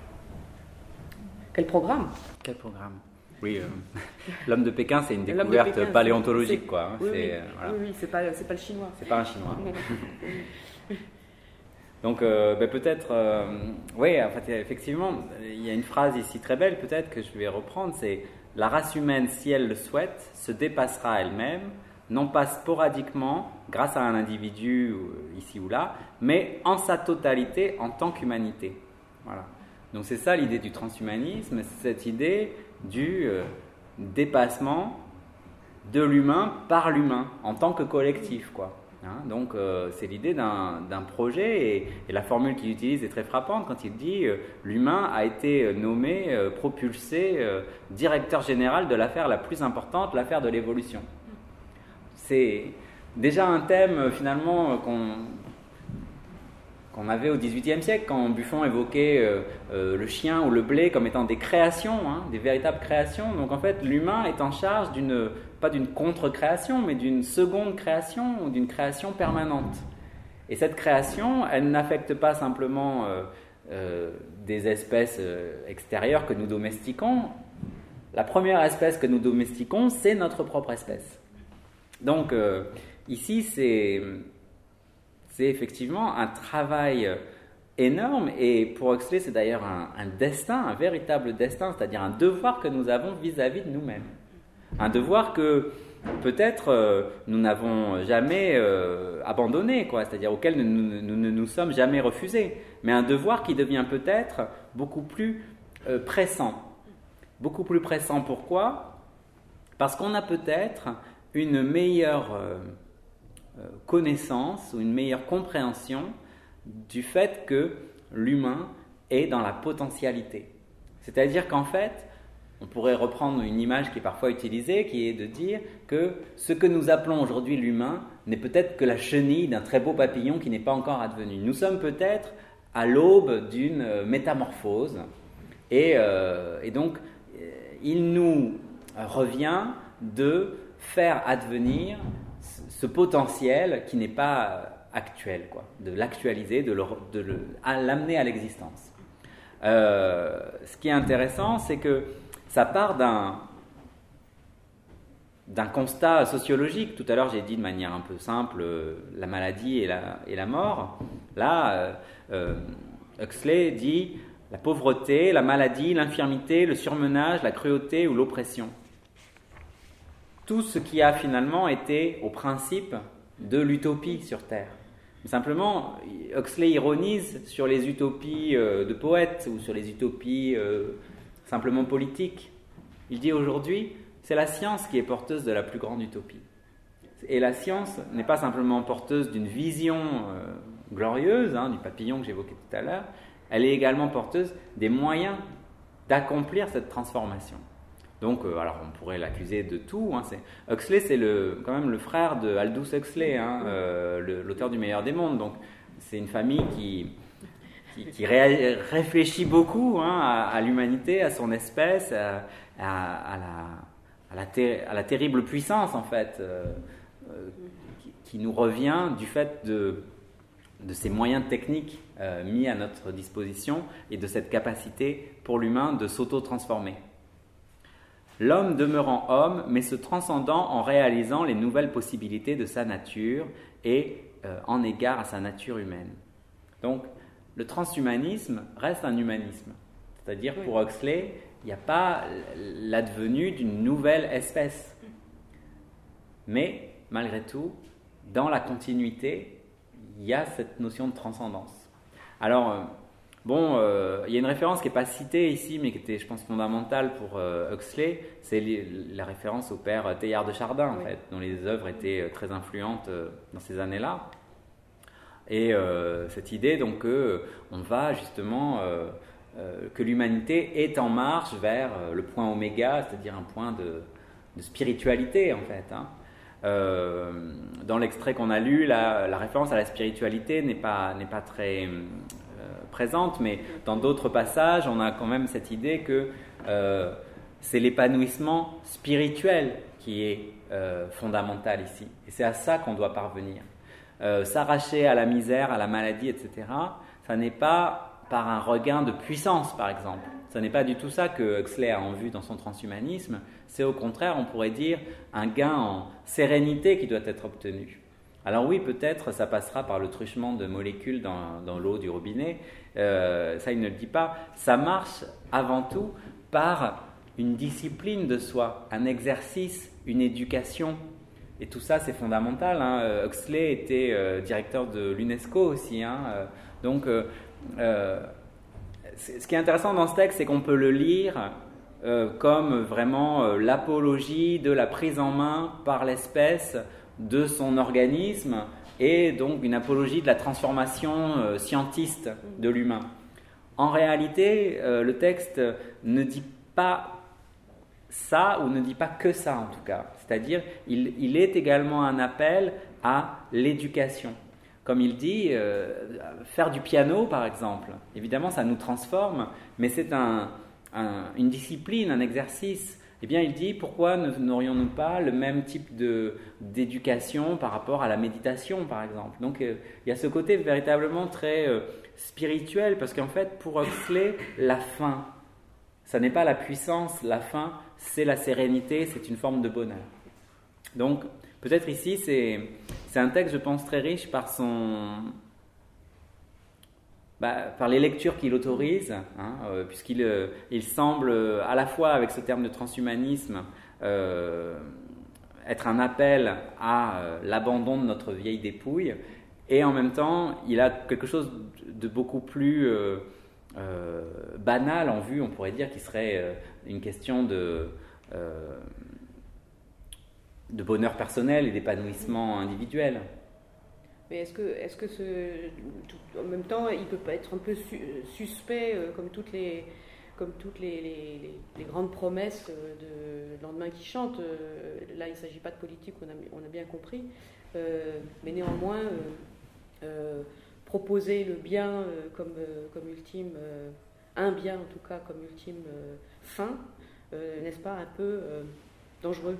Quel programme ? Quel programme ? Oui, euh, l'homme de Pékin, c'est une découverte de Pékin, paléontologique, quoi. Hein, oui, c'est, oui, euh, voilà. oui, oui, c'est pas, c'est pas le chinois. C'est pas un chinois. Donc, euh, ben peut-être, euh, oui, en fait, effectivement, il y a une phrase ici très belle, peut-être que je vais reprendre, c'est « La race humaine, si elle le souhaite, se dépassera elle-même, non pas sporadiquement, grâce à un individu ici ou là, mais en sa totalité en tant qu'humanité. » Voilà. Donc c'est ça l'idée du transhumanisme, c'est cette idée du euh, dépassement de l'humain par l'humain, en tant que collectif, quoi. Hein, donc euh, c'est l'idée d'un, d'un projet, et, et la formule qu'il utilise est très frappante quand il dit euh, l'humain a été nommé, euh, propulsé, euh, directeur général de l'affaire la plus importante, l'affaire de l'évolution. C'est déjà un thème finalement qu'on, qu'on avait au dix-huitième siècle quand Buffon évoquait euh, euh, le chien ou le blé comme étant des créations, hein, des véritables créations. Donc en fait l'humain est en charge d'une, pas d'une contre-création, mais d'une seconde création ou d'une création permanente. Et cette création, elle n'affecte pas simplement euh, euh, des espèces euh, extérieures que nous domestiquons. La première espèce que nous domestiquons, c'est notre propre espèce. Donc euh, ici, c'est, c'est effectivement un travail énorme, et pour Huxley, c'est d'ailleurs un, un destin, un véritable destin, c'est-à-dire un devoir que nous avons vis-à-vis de nous-mêmes. Un devoir que peut-être euh, nous n'avons jamais euh, abandonné, quoi, c'est-à-dire auquel nous, nous, nous ne nous sommes jamais refusés, mais un devoir qui devient peut-être beaucoup plus euh, pressant. Beaucoup plus pressant, pourquoi ? Parce qu'on a peut-être une meilleure euh, connaissance ou une meilleure compréhension du fait que l'humain est dans la potentialité. C'est-à-dire qu'en fait, on pourrait reprendre une image qui est parfois utilisée, qui est de dire que ce que nous appelons aujourd'hui l'humain n'est peut-être que la chenille d'un très beau papillon qui n'est pas encore advenu. Nous sommes peut-être à l'aube d'une métamorphose, et, euh, et donc il nous revient de faire advenir ce potentiel qui n'est pas actuel, quoi, de l'actualiser, de, le, de le, à l'amener à l'existence. Euh, ce qui est intéressant, c'est que ça part d'un, d'un constat sociologique. Tout à l'heure, j'ai dit de manière un peu simple euh, la maladie et la, et la mort. Là, euh, euh, Huxley dit la pauvreté, la maladie, l'infirmité, le surmenage, la cruauté ou l'oppression. Tout ce qui a finalement été au principe de l'utopie sur Terre. Simplement, Huxley ironise sur les utopies euh, de poètes ou sur les utopies euh, simplement politiques. Il dit aujourd'hui, c'est la science qui est porteuse de la plus grande utopie. Et la science n'est pas simplement porteuse d'une vision euh, glorieuse, hein, du papillon que j'évoquais tout à l'heure, elle est également porteuse des moyens d'accomplir cette transformation. Donc, euh, alors on pourrait l'accuser de tout. Hein, c'est... Huxley, c'est le, quand même le frère de Aldous Huxley, hein, euh, le, l'auteur du Meilleur des mondes. Donc, c'est une famille qui, qui, qui ré- réfléchit beaucoup, hein, à, à l'humanité, à son espèce, à, à, à, la, à, la, ter- à la terrible puissance, en fait, euh, euh, qui, qui nous revient du fait de, de ces moyens techniques euh, mis à notre disposition et de cette capacité pour l'humain de s'auto-transformer. L'homme demeurant homme, mais se transcendant en réalisant les nouvelles possibilités de sa nature et euh, en égard à sa nature humaine. Donc, le transhumanisme reste un humanisme. C'est-à-dire, oui, pour Huxley, il n'y a pas l'advenue d'une nouvelle espèce. Mais, malgré tout, dans la continuité, il y a cette notion de transcendance. Alors, euh, Bon, euh, il y a une référence qui n'est pas citée ici, mais qui était, je pense, fondamentale pour euh, Huxley, c'est les, la référence au père Teilhard de Chardin, oui, en fait, dont les œuvres étaient euh, très influentes euh, dans ces années-là. Et euh, cette idée, donc, qu'on euh, va justement, euh, euh, que l'humanité est en marche vers euh, le point oméga, c'est-à-dire un point de, de spiritualité en fait. Hein. Euh, dans l'extrait qu'on a lu, la, la référence à la spiritualité n'est pas, n'est pas très euh, présente, mais dans d'autres passages, on a quand même cette idée que euh, c'est l'épanouissement spirituel qui est euh, fondamental ici. Et c'est à ça qu'on doit parvenir. Euh, s'arracher à la misère, à la maladie, et cetera, ça n'est pas par un regain de puissance, par exemple. Ce n'est pas du tout ça que Huxley a en vue dans son transhumanisme. C'est au contraire, on pourrait dire, un gain en sérénité qui doit être obtenu. Alors oui, peut-être ça passera par le truchement de molécules dans, dans l'eau du robinet. Euh, ça, il ne le dit pas. Ça marche avant tout par une discipline de soi, un exercice, une éducation. Et tout ça, c'est fondamental. Hein. Huxley était euh, directeur de l'UNESCO aussi. Hein. Euh, donc, euh, euh, ce qui est intéressant dans ce texte, c'est qu'on peut le lire euh, comme vraiment euh, l'apologie de la prise en main par l'espèce de son organisme et donc une apologie de la transformation euh, scientiste de l'humain. En réalité, euh, le texte ne dit pas ça ou ne dit pas que ça en tout cas. C'est-à-dire, il, il est également un appel à l'éducation. Comme il dit, euh, faire du piano par exemple, évidemment ça nous transforme, mais c'est un, un, une discipline, un exercice. Eh bien il dit, pourquoi n'aurions-nous pas le même type de, d'éducation par rapport à la méditation par exemple. Donc euh, il y a ce côté véritablement très euh, spirituel, parce qu'en fait pour Huxley, la fin, ça n'est pas la puissance, la fin, c'est la sérénité, c'est une forme de bonheur. Donc peut-être ici, c'est, c'est un texte, je pense, très riche par, son, bah, par les lectures qu'il autorise, hein, euh, puisqu'il euh, il semble, euh, à la fois avec ce terme de transhumanisme, euh, être un appel à euh, l'abandon de notre vieille dépouille, et en même temps, il a quelque chose de beaucoup plus euh, euh, banal en vue, on pourrait dire, qui serait euh, une question de... Euh, de bonheur personnel et d'épanouissement individuel. Mais est-ce que, est-ce que ce, tout, en même temps, il ne peut pas être un peu su, suspect, euh, comme toutes les, comme toutes les, les, les, les grandes promesses de lendemain qui chantent. Euh, là, il ne s'agit pas de politique, on a, on a bien compris, euh, mais néanmoins, euh, euh, proposer le bien euh, comme, euh, comme ultime, euh, un bien en tout cas comme ultime euh, fin, euh, n'est-ce pas un peu euh, dangereux?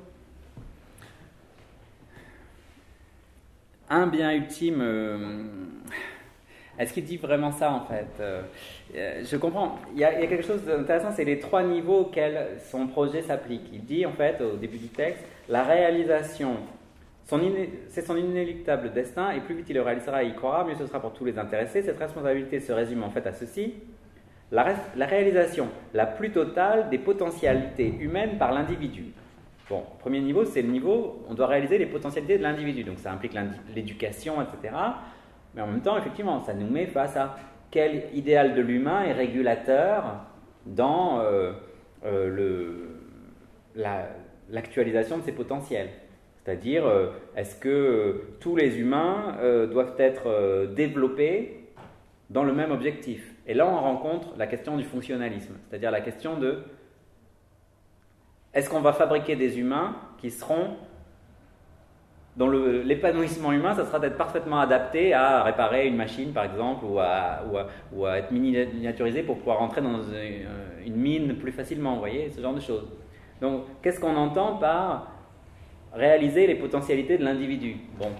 Un bien ultime, euh, est-ce qu'il dit vraiment ça en fait? euh, Je comprends, il y, a, il y a quelque chose d'intéressant, c'est les trois niveaux auxquels son projet s'applique. Il dit en fait au début du texte, la réalisation, son iné, c'est son inéluctable destin, et plus vite il le réalisera et y croira, mieux ce sera pour tous les intéressés. Cette responsabilité se résume en fait à ceci, la, la réalisation la plus totale des potentialités humaines par l'individu. Bon, premier niveau, c'est le niveau, on doit réaliser les potentialités de l'individu, donc ça implique l'éducation, et cetera. Mais en même temps, effectivement, ça nous met face à quel idéal de l'humain est régulateur dans euh, euh, le, la, l'actualisation de ses potentiels. C'est-à-dire, euh, est-ce que euh, tous les humains euh, doivent être euh, développés dans le même objectif? Et là, on rencontre la question du fonctionnalisme, c'est-à-dire la question de est-ce qu'on va fabriquer des humains qui seront, dont le, l'épanouissement humain, ça sera d'être parfaitement adapté à réparer une machine, par exemple, ou à, ou à, ou à être miniaturisé pour pouvoir rentrer dans une, une mine plus facilement, vous voyez, ce genre de choses. Donc, qu'est-ce qu'on entend par réaliser les potentialités de l'individu? Bon.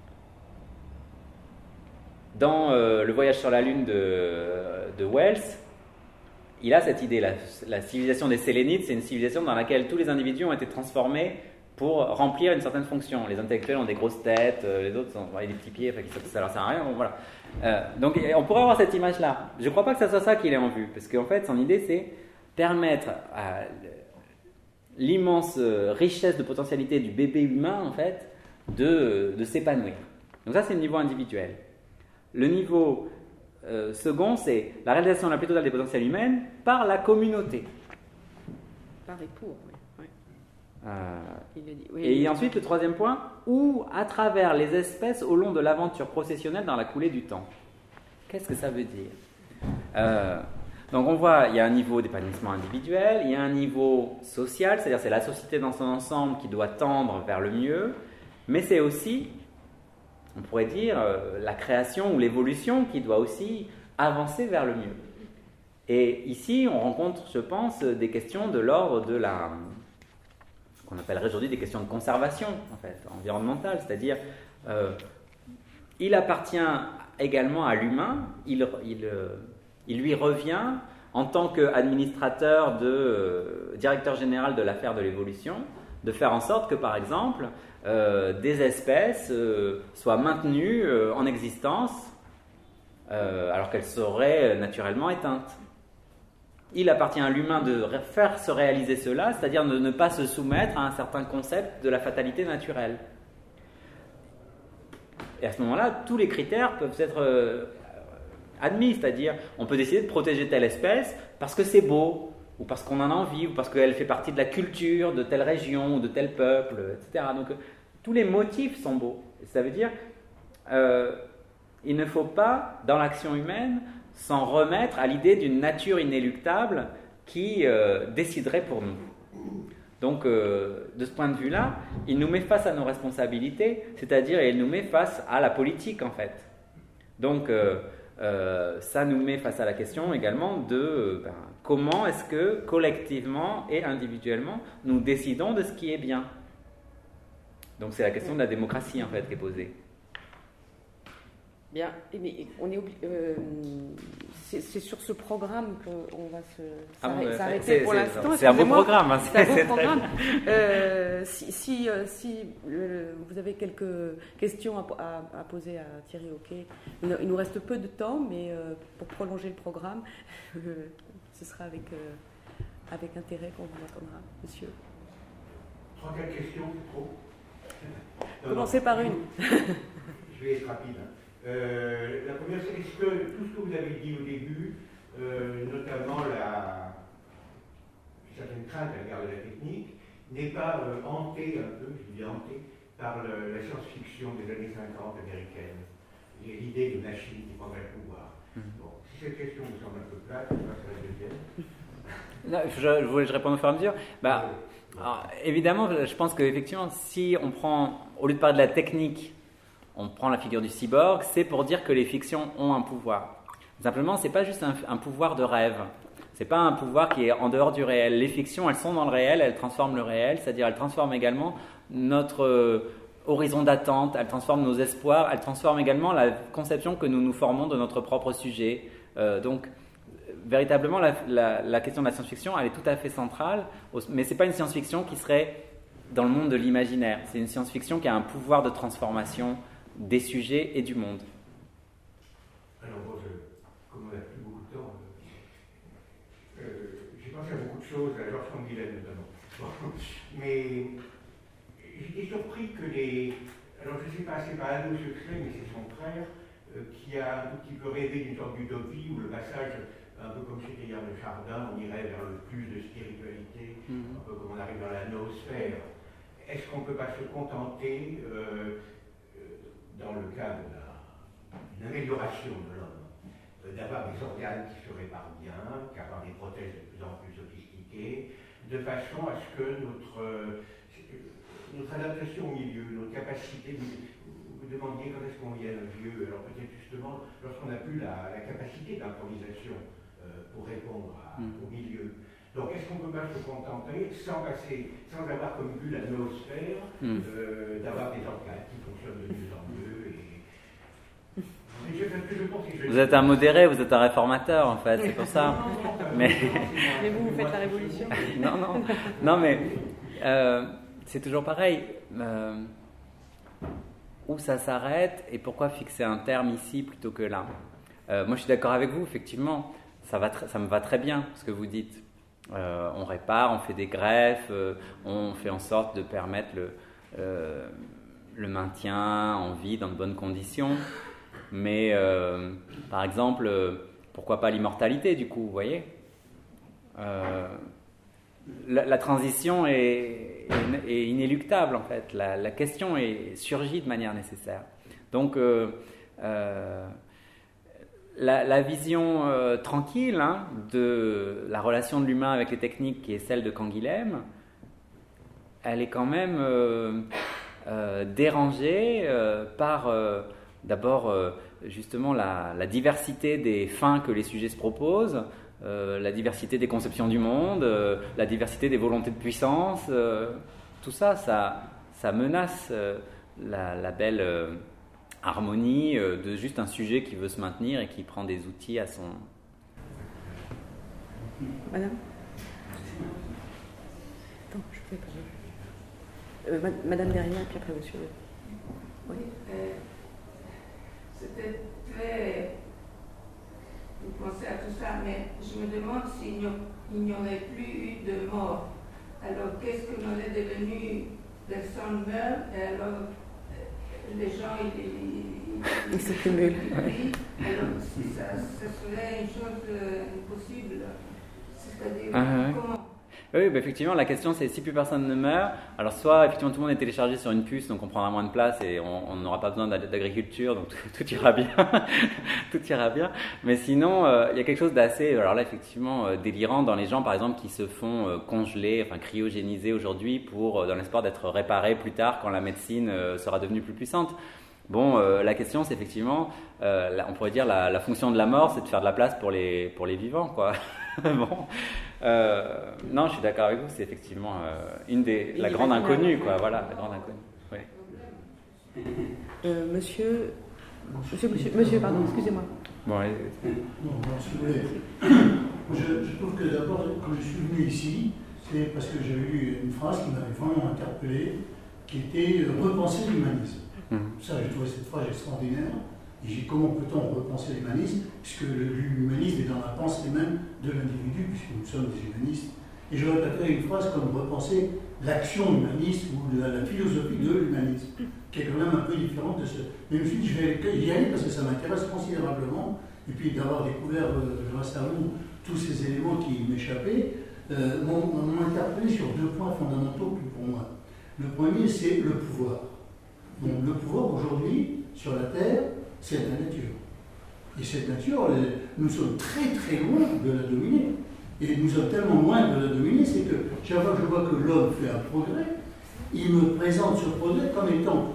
Dans euh, Le voyage sur la Lune de, de Wells, il a cette idée, la, la civilisation des Sélénites, c'est une civilisation dans laquelle tous les individus ont été transformés pour remplir une certaine fonction. Les intellectuels ont des grosses têtes, euh, les autres ont ouais, des petits pieds, enfin, ça leur sert à rien. Bon, voilà. euh, donc on pourrait avoir cette image-là. Je ne crois pas que ça soit ça qu'il ait en vue, parce qu'en fait son idée c'est permettre à l'immense richesse de potentialité du bébé humain en fait de, de s'épanouir. Donc ça c'est le niveau individuel. Le niveau Euh, second, c'est la réalisation la plus totale des potentiels humains par la communauté. Par et pour, oui. oui. Euh, il le dit. Oui, et il ensuite, le troisième point, ou à travers les espèces au long de l'aventure processionnelle dans la coulée du temps. Qu'est-ce que ça veut dire? euh, Donc on voit, il y a un niveau d'épanouissement individuel, il y a un niveau social, c'est-à-dire c'est la société dans son ensemble qui doit tendre vers le mieux, mais c'est aussi, on pourrait dire, euh, la création ou l'évolution qui doit aussi avancer vers le mieux. Et ici, on rencontre, je pense, des questions de l'ordre de la, qu'on appellerait aujourd'hui des questions de conservation, en fait, environnementale, c'est-à-dire, euh, il appartient également à l'humain, il, il, il lui revient, en tant qu'administrateur, de, euh, directeur général de l'affaire de l'évolution, de faire en sorte que, par exemple, euh, des espèces euh, soient maintenues euh, en existence, euh, alors qu'elles seraient naturellement éteintes. Il appartient à l'humain de faire se réaliser cela, c'est-à-dire de ne pas se soumettre à un certain concept de la fatalité naturelle. Et à ce moment-là, tous les critères peuvent être euh, admis, c'est-à-dire on peut décider de protéger telle espèce parce que c'est beau, ou parce qu'on en a envie, ou parce qu'elle fait partie de la culture de telle région, ou de tel peuple, et cetera. Donc tous les motifs sont beaux. Et ça veut dire euh, il ne faut pas, dans l'action humaine, s'en remettre à l'idée d'une nature inéluctable qui euh, déciderait pour nous. Donc, euh, de ce point de vue-là, il nous met face à nos responsabilités, c'est-à-dire il nous met face à la politique, en fait. Donc, euh, euh, ça nous met face à la question également de euh, ben, comment est-ce que, collectivement et individuellement, nous décidons de ce qui est bien. Donc, c'est la question de la démocratie, en fait, qui est posée. Bien, mais on est obli- euh, c'est, c'est sur ce programme qu'on va se Ah bon, s'arrêter c'est, pour c'est, l'instant. C'est un beau programme. Hein, c'est, c'est un beau programme. Euh, si si, euh, si euh, vous avez quelques questions à, à, à poser à Thierry Hocquet, il, il nous reste peu de temps, mais euh, pour prolonger le programme, euh, ce sera avec, euh, avec intérêt qu'on vous entendra, monsieur. Trois, quatre questions, c'est trop. Commencez par une. Je vais être rapide. Euh, la première, c'est est-ce que tout ce que vous avez dit au début, euh, notamment la certaine crainte à l'égard de la technique, n'est pas euh, hanté un peu, je dis hanté, par le, la science-fiction des années cinquante américaine, et l'idée d'une machine qui prendrait le pouvoir. Bon, si cette question vous semble un peu plate, je passe à la deuxième. Non, je, je voulais je répondre au fur et à mesure. Bah, alors, évidemment, je pense qu'effectivement, si on prend, au lieu de parler de la technique, on prend la figure du cyborg, c'est pour dire que les fictions ont un pouvoir. Simplement, ce n'est pas juste un, un pouvoir de rêve. Ce n'est pas un pouvoir qui est en dehors du réel. Les fictions, elles sont dans le réel, elles transforment le réel, c'est-à-dire elles transforment également notre euh, horizon d'attente, elles transforment nos espoirs, elles transforment également la conception que nous nous formons de notre propre sujet. Euh, donc, véritablement, la, la, la question de la science-fiction, elle est tout à fait centrale, mais ce n'est pas une science-fiction qui serait dans le monde de l'imaginaire. C'est une science-fiction qui a un pouvoir de transformation des sujets et du monde. Alors, bon, je, comme on n'a plus beaucoup de temps, euh, euh, j'ai pensé à beaucoup de choses, à Georges Canguilhem notamment. Bon, mais j'étais surpris que les. Alors, je ne sais pas, c'est pas Aldo Secret, mais c'est son frère euh, qui a un tout petit peu rêvé d'une sorte d'utopie où le passage, un peu comme chez Teilhard de Chardin, on irait vers le plus de spiritualité, mmh. un peu comme on arrive dans la noosphère. Est-ce qu'on ne peut pas se contenter euh, dans le cas d'une amélioration de l'homme, euh, d'avoir des organes qui se réparent bien, qu'avoir des prothèses de plus en plus sophistiquées, de façon à ce que notre, euh, notre adaptation au milieu, notre capacité, vous, vous demandiez quand est-ce qu'on vient vieux, alors peut-être justement lorsqu'on n'a plus la, la capacité d'improvisation euh, pour répondre à, mm. au milieu. Donc est-ce qu'on ne peut pas se contenter, sans passer, sans avoir comme but la noosphère, mm. euh, d'avoir des organes qui fonctionnent de mieux en mieux et... Et je, je pense que je... Vous êtes un modéré, vous êtes un réformateur en fait, c'est pour ça. mais... mais vous, vous faites la révolution. non, non, non, mais euh, c'est toujours pareil. Euh, où ça s'arrête et pourquoi fixer un terme ici plutôt que là? euh, Moi je suis d'accord avec vous, effectivement, ça, va tr- ça me va très bien ce que vous dites. Euh, on répare, on fait des greffes, euh, on fait en sorte de permettre le, euh, le maintien en vie dans de bonnes conditions. Mais euh, par exemple, euh, pourquoi pas l'immortalité du coup, vous voyez euh, la, la transition est, est, est inéluctable en fait. La, la question est, surgit de manière nécessaire. Donc, euh, euh, la, la vision euh, tranquille hein, de la relation de l'humain avec les techniques, qui est celle de Canguilhem, elle est quand même euh, euh, dérangée euh, par euh, d'abord euh, justement la, la diversité des fins que les sujets se proposent, euh, la diversité des conceptions du monde, euh, la diversité des volontés de puissance, euh, tout ça, ça, ça menace euh, la, la belle euh, harmonie euh, de juste un sujet qui veut se maintenir et qui prend des outils à son... Madame Attends, je fais pas. Euh, Madame derrière, puis après monsieur. Oui, euh, c'était très... Vous pensez à tout ça, mais je me demande s'il n'y aurait plus eu de mort. Alors, qu'est-ce que l'on est devenu? Personne meurt, et alors les gens, ils, ils, ils se cumulent. Alors, ça, ça serait une chose euh, impossible. C'est-à-dire, Ah, comment? Oui, bah effectivement, la question c'est si plus personne ne meurt, alors soit effectivement tout le monde est téléchargé sur une puce, donc on prendra moins de place et on n'aura pas besoin d'agriculture, donc tout, tout ira bien, tout ira bien. Mais sinon, euh, il y a quelque chose d'assez, alors là effectivement euh, délirant dans les gens par exemple qui se font euh, congeler, enfin cryogéniser aujourd'hui pour euh, dans l'espoir d'être réparés plus tard quand la médecine euh, sera devenue plus puissante. Bon, euh, la question c'est effectivement, euh, la, on pourrait dire la, la fonction de la mort, c'est de faire de la place pour les pour les vivants, quoi. Bon. Euh, non, je suis d'accord avec vous, c'est effectivement euh, une des, la grande inconnue, quoi, voilà, la grande inconnue. Oui. Euh, monsieur, monsieur, monsieur, monsieur, pardon, excusez-moi. Bon, allez, non, non, si vous voulez, je, je trouve que d'abord, quand je suis venu ici, c'est parce que j'ai eu une phrase qui m'avait vraiment interpellé, qui était euh, repenser l'humanisme. Mmh. Ça, j'ai trouvé cette phrase extraordinaire. Et j'ai dit comment peut-on repenser l'humanisme, puisque l'humanisme est dans la pensée même de l'individu, puisque nous sommes des humanistes. Et je répéterai une phrase comme repenser l'action humaniste ou la, la philosophie de l'humanisme, qui est quand même un peu différente de ce. Mais je me suis dit, je vais y aller parce que ça m'intéresse considérablement, et puis d'avoir découvert, euh, grâce à vous, tous ces éléments qui m'échappaient, euh, m'ont interpellé sur deux points fondamentaux pour moi. Le premier, c'est le pouvoir. Donc, le pouvoir aujourd'hui, sur la Terre, c'est la nature. Et cette nature, nous sommes très très loin de la dominer. Et nous sommes tellement loin de la dominer, c'est que chaque fois que je vois que l'homme fait un progrès, il me présente ce progrès comme étant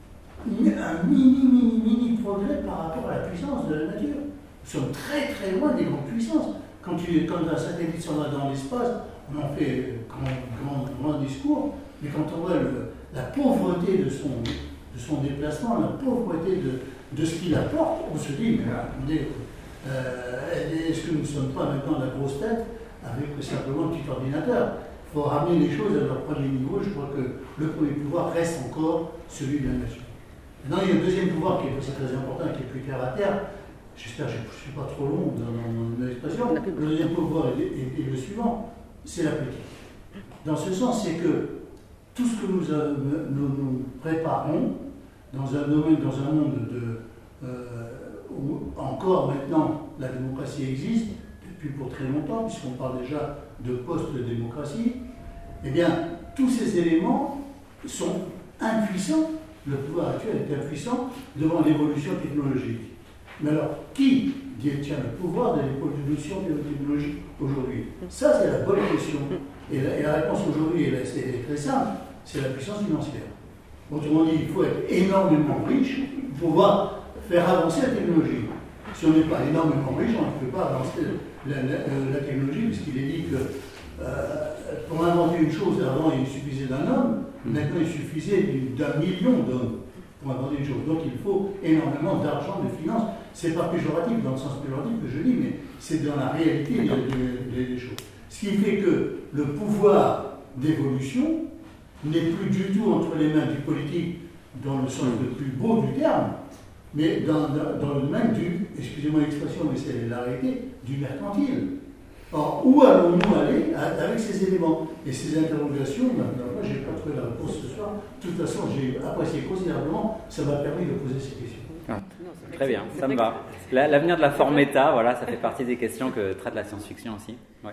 un mini, mini, mini progrès par rapport à la puissance de la nature. Nous sommes très très loin des grandes puissances. Quand, tu, quand un satellite s'en va dans l'espace, on en fait grand, grand, grand discours, mais quand on voit le, la pauvreté de son, de son déplacement, la pauvreté de de ce qu'il apporte, on se dit, mais attendez, euh, est-ce que nous ne sommes pas maintenant la grosse tête avec simplement un petit ordinateur? Il faut ramener les choses à leur premier niveau. Je crois que le premier pouvoir reste encore celui de la nation. Maintenant, il y a un deuxième pouvoir qui est aussi très important et qui est plus terre à terre. J'espère que je ne suis pas trop long dans mon expression. Le deuxième pouvoir est, est, est le suivant, c'est la politique. Dans ce sens, c'est que tout ce que nous, nous, nous préparons, dans un domaine, dans un monde de, euh, où encore maintenant la démocratie existe, depuis pour très longtemps, puisqu'on parle déjà de post-démocratie, eh bien, tous ces éléments sont impuissants, le pouvoir actuel est impuissant devant l'évolution technologique. Mais alors, qui détient le pouvoir de l'évolution technologique aujourd'hui? Ça, c'est la bonne question. Et la, et la réponse aujourd'hui est, est très simple, c'est la puissance financière. Autrement dit, il faut être énormément riche pour pouvoir faire avancer la technologie. Si on n'est pas énormément riche, on ne peut pas avancer la, la, la technologie, puisqu'il est dit que euh, pour inventer une chose, avant il suffisait d'un homme, maintenant il suffisait d'un million d'hommes pour inventer une chose. Donc il faut énormément d'argent, de finances. Ce n'est pas péjoratif dans le sens péjoratif que je dis, mais c'est dans la réalité des, des, des choses. Ce qui fait que le pouvoir d'évolution n'est plus du tout entre les mains du politique dans le sens le plus beau du terme, mais dans, dans, dans le domaine du, excusez-moi l'expression, mais c'est la réalité, du mercantile. Or, où allons-nous aller avec ces éléments? Et ces interrogations, maintenant, moi, je n'ai pas trouvé la réponse ce soir. De toute façon, j'ai apprécié considérablement, ça m'a permis de poser ces questions. Ah, très bien, ça me va. L'avenir de la forme méta, voilà, ça fait partie des questions que traite la science-fiction aussi. Ouais.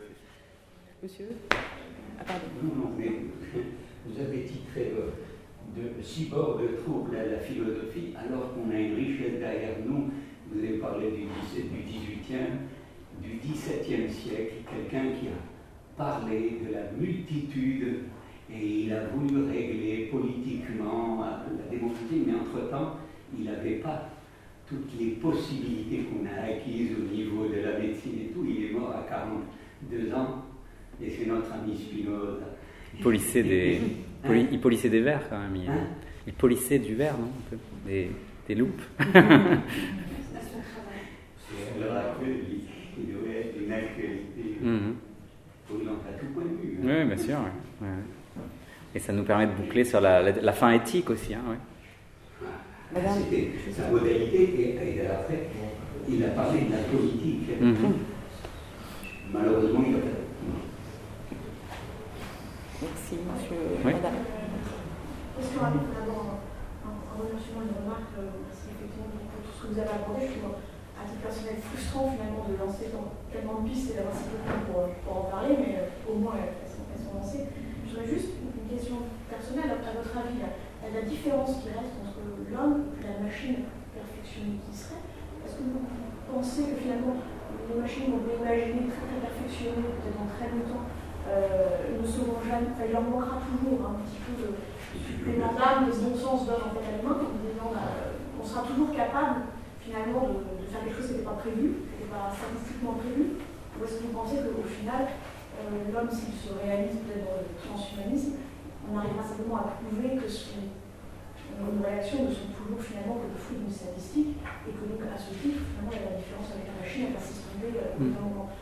Monsieur Ah, pardon. Non, non, mais vous avez titré euh, de cyborg trouble à la philosophie, alors qu'on a une richesse derrière nous vous avez parlé du dix-huitième, du dix-septième siècle, quelqu'un qui a parlé de la multitude et il a voulu régler politiquement la démocratie, mais entre-temps, il n'avait pas toutes les possibilités qu'on a acquises au niveau de la médecine et tout. Il est mort à quarante-deux ans, et c'est notre ami Spinoza. Il polissait des, poli, il polissait des verres quand même. Il, hein? il polissait du verre, non un peu, des, des loupes. C'est alors après, il devait être une actualité brûlante à tout point de vue. Hein. Oui, bien sûr. Ouais. Ouais. Et ça nous permet de boucler sur la, la, la fin éthique aussi. Hein, ouais. Madame, c'était sa modalité, et, et après, il a parlé de la politique. Mm-hmm. Malheureusement, il a pas. Merci, monsieur. Oui. Madame. Question rapide, d'abord, en remerciement une remarque, c'est effectivement pour tout ce que vous avez apporté, je trouve à titre personnel frustrant finalement de lancer tellement de pistes et d'avoir si peu de temps pour, pour en parler, mais au moins elles sont, elles sont lancées. J'aurais juste une question personnelle, à votre avis, la, la différence qui reste entre l'homme et la machine perfectionnée qui serait, est-ce que vous pensez que finalement les machines qu'on peut imaginer très très perfectionnées, peut-être dans très longtemps, euh, ne seront jamais, enfin, il leur manquera toujours un petit peu de supplément d'âme, de bon sens d'homme en fait à l'humain, comme disant, bah, on sera toujours capable finalement de, de faire quelque chose qui n'était pas prévu, qui n'était pas statistiquement prévu, ou est-ce que vous pensez qu'au final, euh, l'homme, s'il se réalise peut-être dans le transhumanisme, on arrivera simplement à prouver que son, nos réactions ne sont toujours finalement que le fruit d'une statistique, et que donc à ce titre, finalement, la différence avec la machine, elle va s'estomper euh, au bout d'un moment.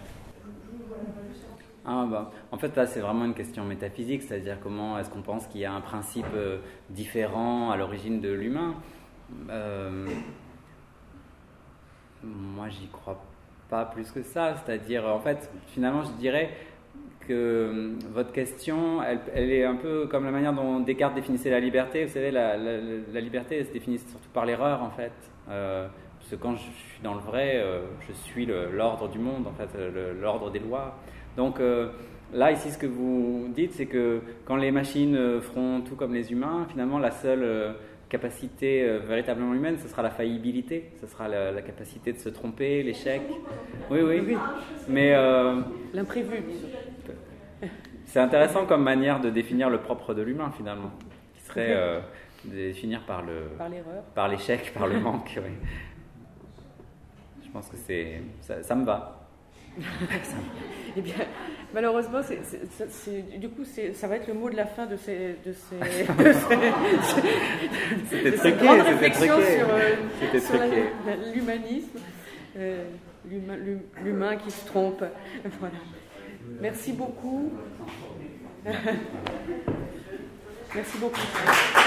Ah bah, en fait, là, c'est vraiment une question métaphysique, c'est-à-dire comment est-ce qu'on pense qu'il y a un principe euh, différent à l'origine de l'humain. Euh, moi, j'y crois pas plus que ça, c'est-à-dire, en fait, finalement, je dirais que euh, votre question, elle, elle est un peu comme la manière dont Descartes définissait la liberté. Vous savez, la, la, la liberté, elle se définit surtout par l'erreur, en fait. Euh, parce que quand je suis dans le vrai, euh, je suis le, l'ordre du monde, en fait, le, l'ordre des lois. Donc euh, là, ici, ce que vous dites, c'est que quand les machines euh, feront tout comme les humains, finalement, la seule euh, capacité euh, véritablement humaine, ce sera la faillibilité, ce sera la, la capacité de se tromper, l'échec. Oui, oui, oui. Mais euh, l'imprévu. C'est intéressant comme manière de définir le propre de l'humain, finalement, qui serait euh, de définir par le, par l'erreur, par l'échec, par le manque. Oui. Je pense que c'est, ça, ça me va. Eh bien, malheureusement, c'est, c'est, c'est, c'est, du coup, c'est, ça va être le mot de la fin de ces, de ces, de ces, c'était de très ces grandes c'était réflexions très sur, euh, c'était sur très la, la, l'humanisme, euh, l'humain, l'humain qui se trompe. Voilà. Merci beaucoup. Merci beaucoup.